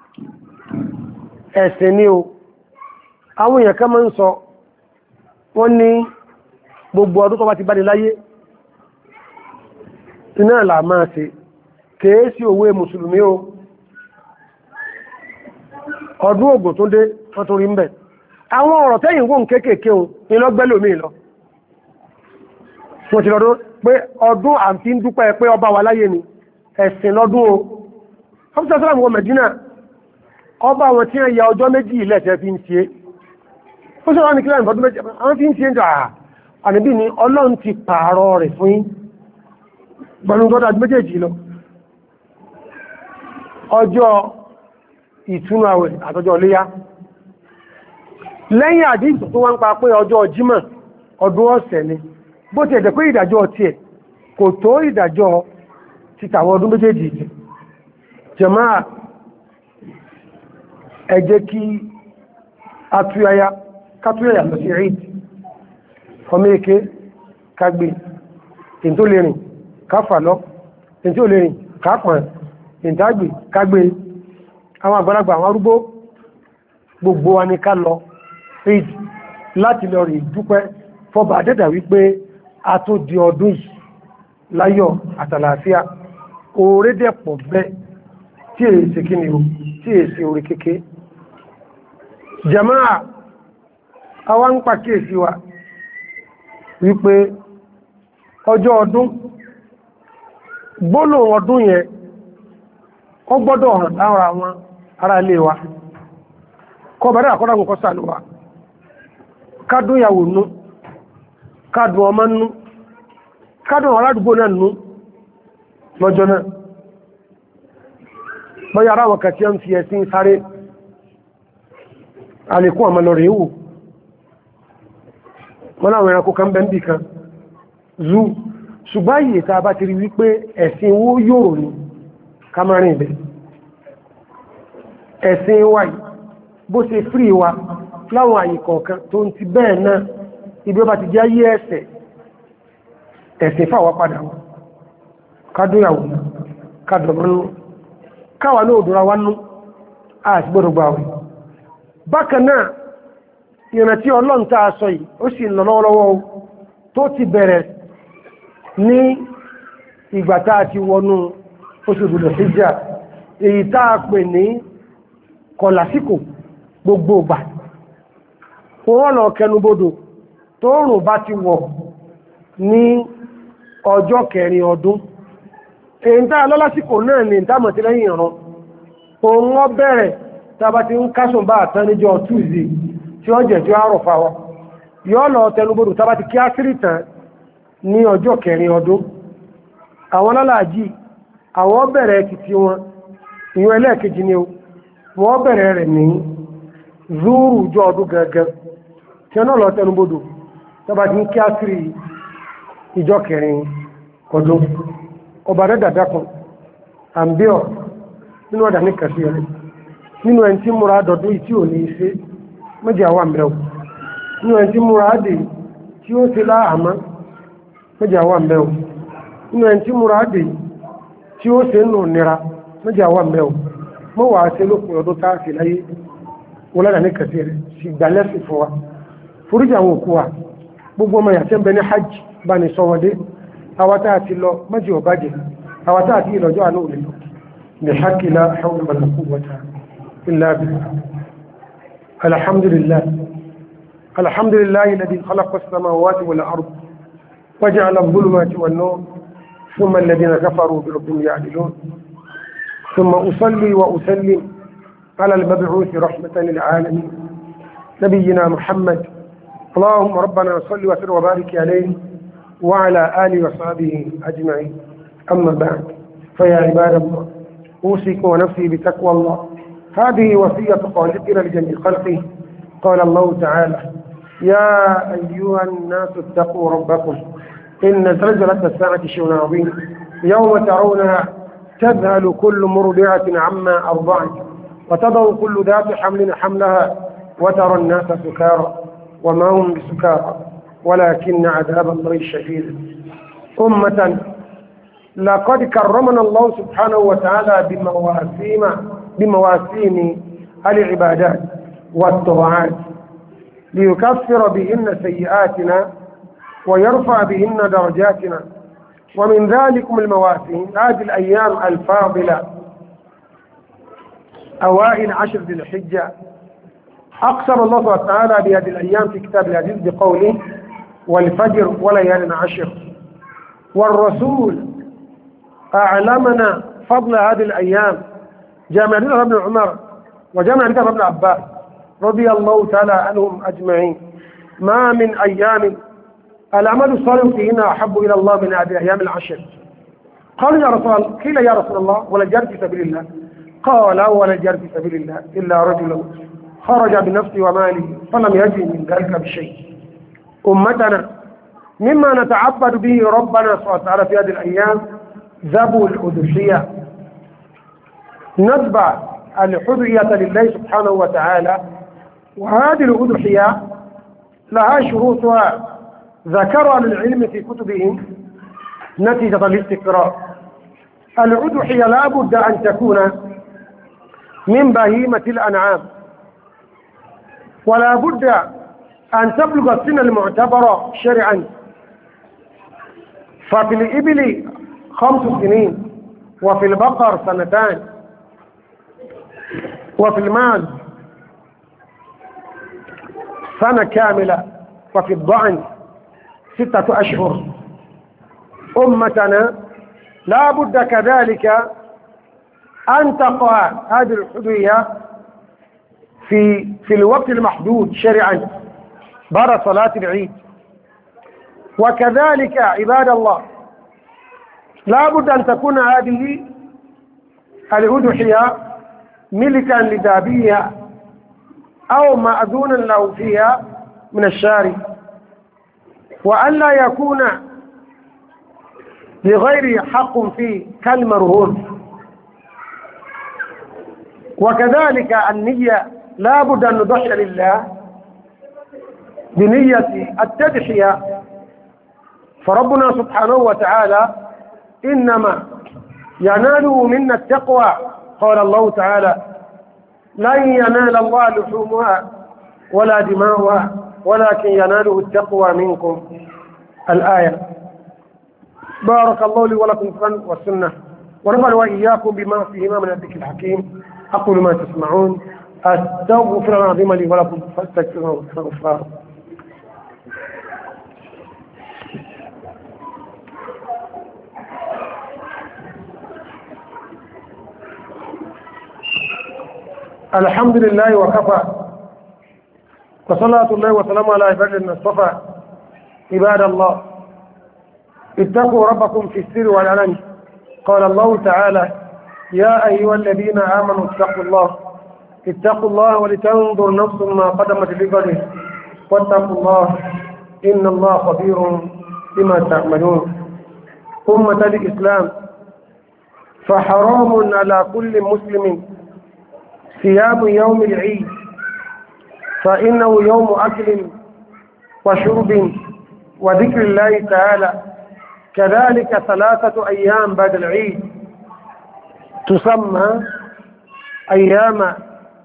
ẹ̀sìn ni o àwọn èèyàn kan máa ń sọ wọ́n ní gbogbo ọdún tó bá ti bá ní láyé iná àlà máa ṣe kèé sí òwe mùsùlùmí o ọdún Ògún tó dé wọ́n tó rí ń bẹ̀ àwọn ọ̀rọ̀ tẹ́yìn wọ́n kéèkéé o ní lọ́gbẹ́lòmí lọ wọ́n ti lọ́dún pé ọdún àti ń dúpẹ́ pé ọba wà láyé ni ẹ̀sìn lọ́dún o ọ́pùsà sọ́lá mọ́ Mẹ̀dínà ọba wọn tí wọ́n ya ọjọ́ méjì ilẹ̀ tẹ́ fi ń ṣe ó sọ́rọ̀ ní kílẹ̀ ìfọdún méjì àwọn fi ń ṣe ń jọ àníbí ni Ọlọ́run ti pààrọ̀ rẹ̀ fún yín gbọ́nù gọ́dọ̀ àti méjèèjì lọ ọjọ́ ìtúnú àwẹ̀ àtọjọ́ Iléyá lẹ́yìn àdíjì tó wọ́n ń pa pé ọjọ́ Jímọ̀ ọdún ọ̀sẹ̀ ni bó ti ẹ̀jẹ̀ pé ìdájọ́ ti ẹ̀ kò tó ìdájọ́ ti tàwọn ọdún méjèèjì jẹ́ jàmáà ẹ jẹ́ kí atúyáyá kátúyáyá lọ sí Eid ọmọ èké kagbé tí tó lè rìn káfà lọ tí ó lè rìn kápọ̀n ìntàgbé kagbé àwọn àgbàlagbà àwọn arúgbó gbogbo wa ní ká lọ Eid láti lọ rí dúpẹ́ fọba àdẹ́dà wípé a tó di ọdún yìí láyọ̀ àtàlàáfíà orédẹ̀pọ̀ bẹ́ tí èsì kí ni o tí èsì orí kéèké jàmáà àwa ń pàkíyèsí wa wípé ọjọ́ ọdún gbólóhùn ọdún yẹn ó gbọ́dọ̀ hàn lára àwọn ará ilé wa kọ bẹ̀rẹ̀ àkọ́dàgùn kọ́ sàánú wa kádùn ìyàwó nú kádùn ọmọ nú kádùn aládùúgbò náà nú lọ́jọ́ náà bọ́yá ara wọn kàtí ń fi ẹ̀sìn sáré àlékún àmà lọ rẹ̀ wò wọ́n láwọn ẹranko kan bẹ́m̀bì kan zú ṣùgbọ́n yìí ta bá ti rí wípé ẹ̀sìn wó yóò ní kamarin ibẹ̀ ẹ̀sìn wà yìí bó ṣe frí wa láwọn àyè kọ̀ọ̀kan tó ń ti bẹ́ẹ̀ náà ibi ó bá ti jẹ́ ayé ẹ̀sẹ̀ ẹ̀sìn fàwọ́ padà wọn kádúyàwó kádọ̀mọ́nú káwà ní òdúra wá nú àti gbọ́dọ̀ gbà wẹ̀ bákan náà ìrántí Ọlọ́run tàà sọ yìí ó sì lọ lọ́wọ́lọ́wọ́ tó ti bẹ̀rẹ̀ ní ìgbà tàà ti wọnú oṣù Dhul Hijjah èyí tàà pè ní kọlásíkò gbogbo ìgbà wọ́n lọ kẹnubodò tó rùn bá ti wọ̀ ní ọjọ́ kẹrin ọdún èyí tàà lọ́lásíkò náà ní ìtàmọ̀ tí lẹ́yìn ìran òun wọ́n bẹ̀rẹ̀ tàbá ti ń kásùn bá àtán níjọ́ Tuesday tí ó jẹ́ jọ àrọ̀ fáwọ́ yọ́ lọ tẹnubodò tàbá ti kí á sírì tán ní ọjọ́ kẹrin ọdún àwọn lálàájì àwọn bẹ̀rẹ̀ kìtì wọn ìwọ̀n ẹlẹ́ẹ̀kejì ni wọ́n bẹ̀rẹ̀ rẹ̀ ní zúúrù jọ ọdún gẹ́gẹ́ tí ó náà lọ tẹnubodò tàbá ti ń kí á sírì ìjọ kẹrin ọdún ọba rẹ̀ dàdákun àmbíọ̀ nínú ọ̀dà ní kàṣí rẹ̀ nínú ẹni tí múra dọ̀dún tí ò ní ṣe méjì àwọn àmìrẹ̀ nínú ẹni tí múra dè tí ó ṣe láàmá méjì àwọn àmìrẹ̀ nínú ẹni tí múra dè tí ó ṣe nù nira méjì àwọn àmìrẹ̀ mọ́ wà ṣe lópin ọdún tá sí láyé wọ́n lọ́dà ní kàṣí rẹ̀ sì gbà lẹ́sì fún wa foríjì àwọn òkú wa gbogbo ọmọ yàtẹ́ ń bẹ ní hajj bá ní sọ wọdé àwátá àti lọ méjì ọbájẹ́ àwátá àti ìlọ́jọ́ àná òlè lọ بحق لا حول ولا قوة إلا بالله الحمد لله الحمد لله الذي خلق السماوات والأرض وجعل الظلمات والنور ثم الذين كفروا بربهم يعدلون ثم أصلي وأسلم على المبعوث رحمة للعالمين نبينا محمد اللهم ربنا صل وسلم وبارك عليه وعلى آله وصحبه أجمعين أما بعد فيا عباد الله أوصيكم ونفسي بتقوى الله هذه وصية خالقنا لجميع خلقه قال الله تعالى يا أيها الناس اتقوا ربكم إن زلزلة الساعة شيء عظيم يوم ترونها تذهل كل مرضعة عما أرضعت وتضع كل ذات حمل حملها وترى الناس سكارى وما هم بسكارى ولكن عذاب الله شديد. أمة لقد كرمنا الله سبحانه وتعالى بمواسيم بمواسيم العبادات والطاعات ليكفر بهن سيئاتنا ويرفع بهن درجاتنا. ومن ذلكم المواسم هذه الأيام الفاضلة أوائل عشر ذي الحجة. أقسم الله سبحانه وتعالى بهذه الأيام في كتاب العزيز بقوله والفجر وليال عشر. والرسول أعلمنا فضل هذه الأيام. جامع حديث ابن عمر وجامع حديث ابن عباس رضي الله تعالى عنهم أجمعين ما من أيام العمل الصالح فيهن أحب إلى الله من هذه الأيام العشر. قالوا يا رسول الله قيل يا رسول الله ولا الجهاد في سبيل الله؟ قال ولا الجهاد في سبيل الله إلا رجل خرج بنفسه وماله فلم يجد من ذلك بشيء. أمتنا مما نتعبد به ربنا سبحانه وتعالى في هذه الأيام ذبح الأضحية. نذبح الأضحية لله سبحانه وتعالى. وهذه الأضحية لها شروطها ذكرها للعلم في كتبهم نتيجة الاستقراء. الأضحية لا بد أن تكون من بهيمة الأنعام ولا بد أن تبلغ السن المعتبرة شرعا. ففي الإبل خمس سنين وفي البقر سنتان وفي الماعز سنة كاملة وفي الضأن ستة أشهر. أمتنا لا بد كذلك أن تقع هذه الأضحية في في الوقت المحدود شرعا بعد صلاة العيد. وكذلك عباد الله لا بد أن تكون هذه الأضحية ملكا لذابيها أو مأذونا له فيها من الشارع وأن لا يكون لغير حق فيه كالمرهون. وكذلك النية لا بد أن نضحي لله بنية التضحية. فربنا سبحانه وتعالى إنما يناله منا التقوى. قال الله تعالى لن ينال الله لحومها ولا دماؤها ولكن يناله التقوى منكم. الآية. بارك الله لي ولكم في القرآن والسنة ونفعل وإياكم بما فيهما من الذكر الحكيم. أقول ما تسمعون أستغفر العظيم لي ولكم فاستغفروه غفرانه. الحمد لله وكفى وصلاة الله وسلامه على عباد الذين اصطفى. عباد الله اتقوا ربكم في السر والعلن. قال الله تعالى يا أيها الذين آمنوا اتقوا الله اتقوا الله ولتنظر نفس ما قدمت لغد واتقوا الله إن الله خبير بما تعملون. أمة الإسلام فحرام على كل مسلم صيام يوم العيد فإنه يوم أكل وشرب وذكر الله تعالى. كذلك ثلاثة أيام بعد العيد تسمى أيام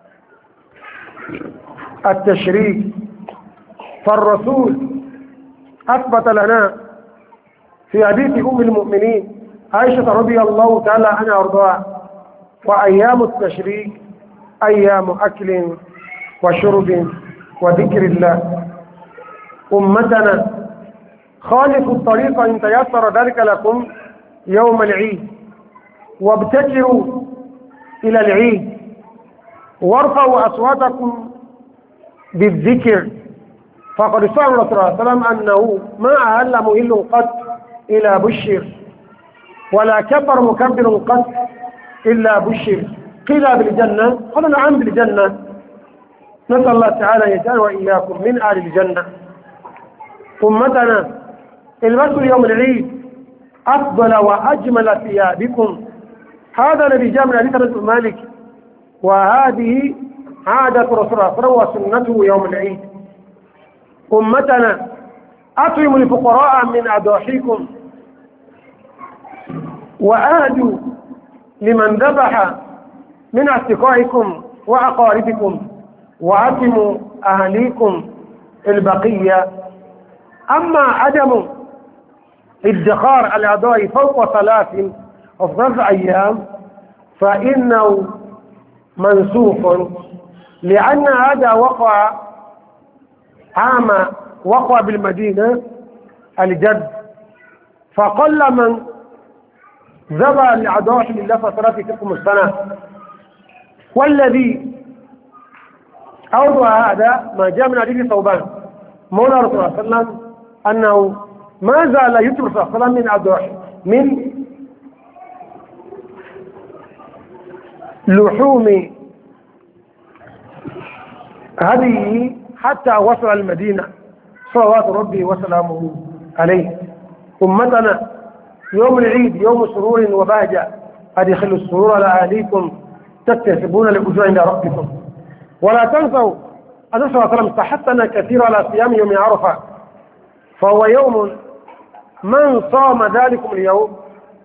التشريك. فالرسول أثبت لنا في حديث أم المؤمنين عائشة رضي الله تعالى عنها وارضاها وأيام التشريك أيام أكل وشرب وذكر الله. أمتنا خالفوا الطريق إن تيسر ذلك لكم يوم العيد وابتكروا إلى العيد وارفعوا أصواتكم بالذكر. فقد سأل الله صلى الله عليه وسلم أنه ما أهل مهل قط إلا بشر ولا كبر مكبر قط إلا بشر. قيل بالجنة قال نعم بالجنة. نسأل الله تعالى يجعل وإياكم من أهل الجنة. أمتنا البسوا يوم العيد أفضل وأجمل ثيابكم. هذا الذي جاء من حديث أنس بن مالك، وهذه عادة رسول الله صلى الله عليه وسلم وسنته يوم العيد. أمتنا أطعموا الفقراء من أضاحيكم، وآدوا لمن ذبح من أصدقائكم وأقاربكم، وأطعموا أهليكم البقية. أما عدم ادخار الأضاحي فوق ثلاث أو ثلاث أيام فإنه منسوخ، لأن هذا وقع عام وقع بالمدينة الجد، فقل من ذبح الأضاحي لله فترة في تلكم السنة. والذي أوضع هذا ما جاء من حديث ثوبان مولى رسول الله صلى الله عليه وسلم أنه ما زال يترك صلى الله عليه وسلم من أضاحي من لحوم هذه حتى وصل المدينة صلوات ربي وسلامه عليه. أمتنا يوم العيد يوم سرور وبهجة، أدخلوا السرور على أهليكم تكتسبون الأجور عند ربكم. ولا تنسوا أن صلى الله عليه وسلم استحثنا كثيرا على صيام يوم عرفة، فهو يوم من صام ذلكم اليوم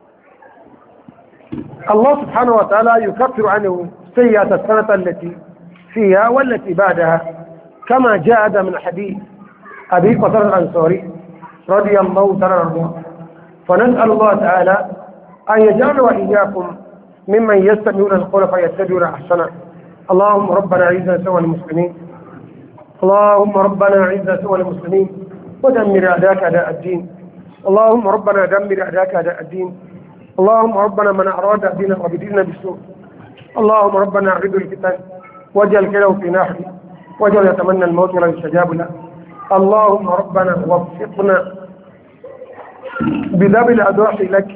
الله سبحانه وتعالى يكفر عنه سيئة السنة التي فيها والتي بعدها، كما جاء هذا من حديث أبي قتادة الأنصاري رضي الله تعالى عنه. فنسأل الله تعالى أن يجعل وإياكم ممن يستمعون القول فيتبعون أحسنه. اللهم ربنا أعز سوى المسلمين، اللهم ربنا أعز سوى المسلمين ودمر أعداءك أعداء الدين. اللهم ربنا دمر أعداءك أعداء الدين. اللهم ربنا من أراد ديننا وبديننا بالسوء اللهم ربنا أعرض الفتن واجعل كله في نحره واجعل يتمنى الموت ولا يستجاب له. اللهم ربنا وفقنا بذاب الأضاحي لك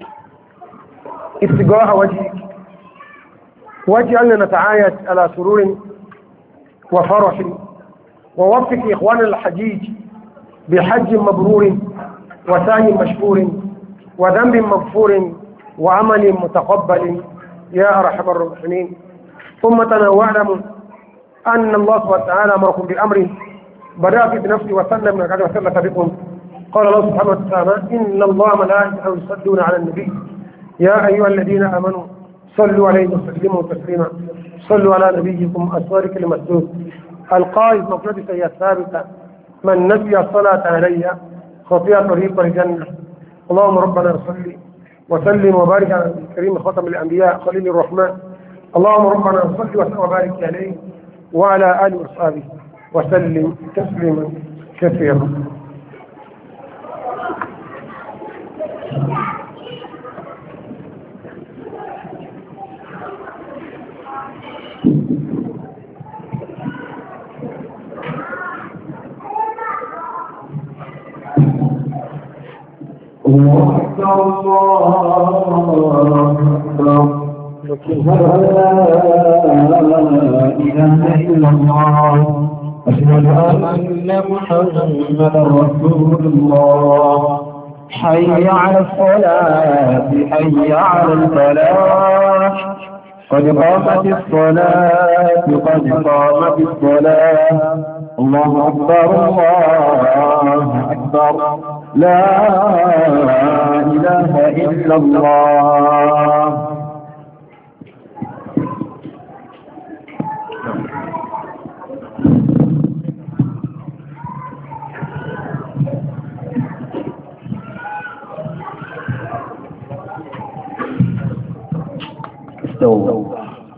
ابتغاء وجهك، واجعلنا نتعايش على سرور وفرح، ووفق إخواننا الحجيج بحج مبرور وسعي مشكور وذنب مغفور وعمل متقبل يا أرحم الراحمين. أمتنا واعلموا أن الله سبحانه وتعالى أمركم بأمر بدأ في بنفسه وسلم من قد وسلم بكم. قال الله سبحانه وتعالى إن الله ملائكته يصلون على النبي يا أيها الذين آمنوا صلوا عليه وسلموا تسليما. صلوا على نبيكم الصادق المسدود القائد مفردة هي الثابتة من نسي الصلاة علي خطيئة طريق الجنة. اللهم ربنا صل وسلم وبارك على الكريم خاتم الأنبياء خليل الرحمن. اللهم ربنا صل وسلم وبارك عليه وعلى آله وصحبه وسلم تسليما كثيرا. الله أكبر الله أكبر أشهد أن لا إله إلا الله أشهد أن محمدا رسول الله. حي على الصلاة حي على الفلاح قد قامت الصلاة قد قامت الصلاة. الله أكبر الله أكبر لا إله إلا الله. استووا.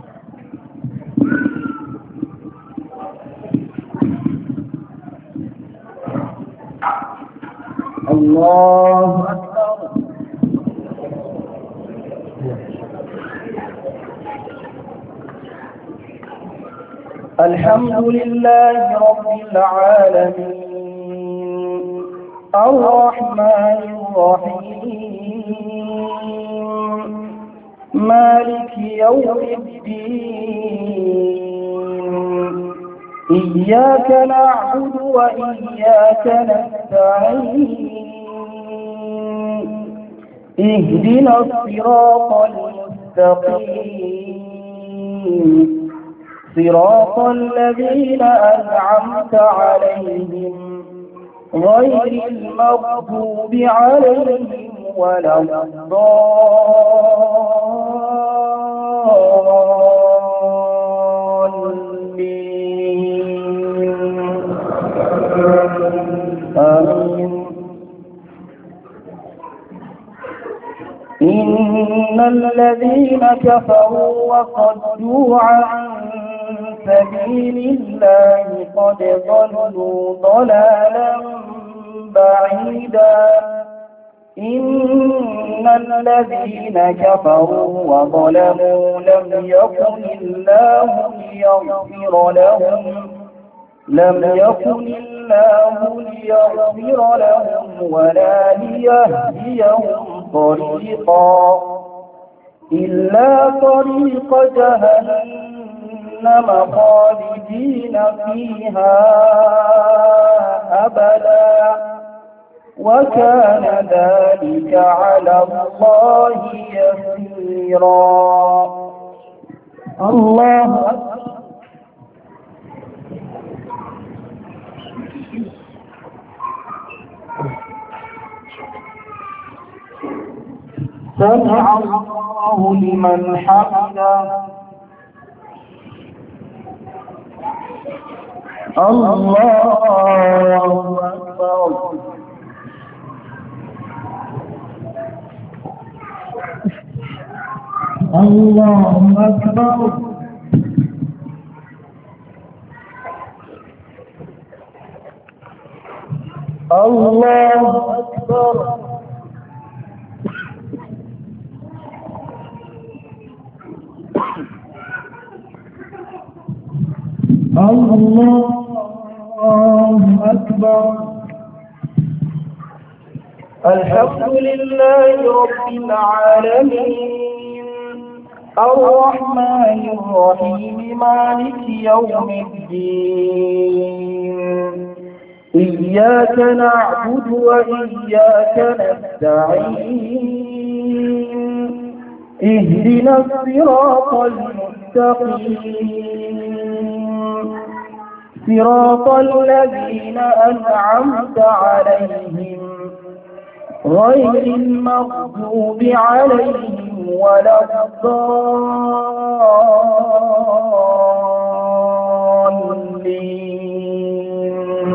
الله أكبر. الحمد لله رب العالمين الرحمن الرحيم مالك يوم الدين إياك نعبد وإياك نستعين اهدنا الصراط المستقيم صراط الذين أنعمت عليهم غير المغضوب عليهم ولا الضالين آمين. إن الذين كفروا وصدوا عن سبيل الله قد ضلوا ضلالا بعيدا. إن الذين كفروا وظلموا لم يكن الله ليغفر لهم لم يكن الله ليغفر لهم ولا ليهديهم طريقا إلا طريق جهنم خالدين فيها أبدا وكان ذلك على الله يسيرا. الله أكبر. سمع الله لمن حمده. الله أكبر. الله أكبر. الله أكبر. الله أكبر. الحمد لله رب العالمين الرحمن الرحيم مالك يوم الدين إياك نعبد وإياك نستعين اهدنا الصراط المستقيم صراط الذين أنعمت عليهم غير المغضوب عليهم ولا الضالين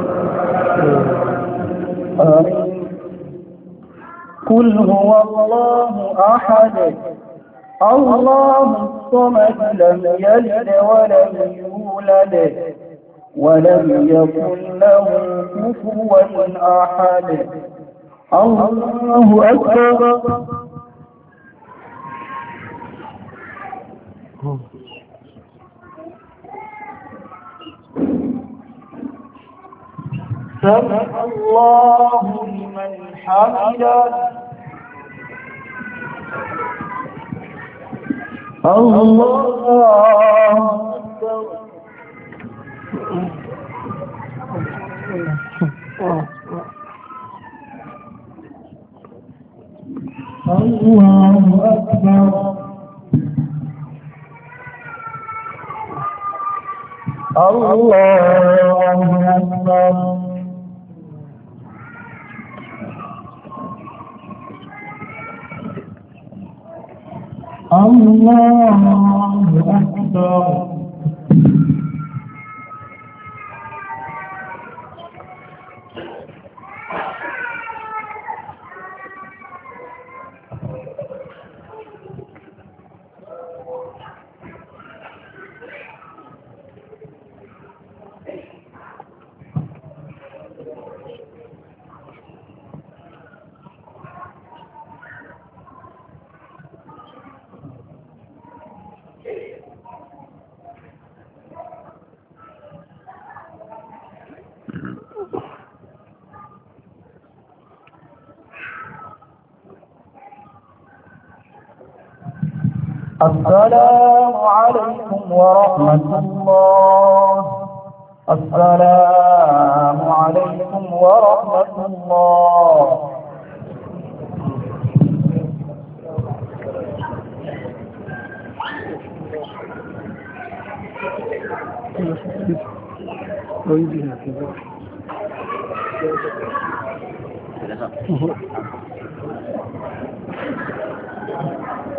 آمين. قل هو الله أحد الله الصمد لم يلد ولم يولد ولم يكن له كفوا أحد. الله أكبر. سمع الله لمن حمده. الله أكبر. الله أكبر. الله أكبر. الله أكبر. السلام عليكم ورحمة الله. السلام عليكم ورحمة الله. Thank you.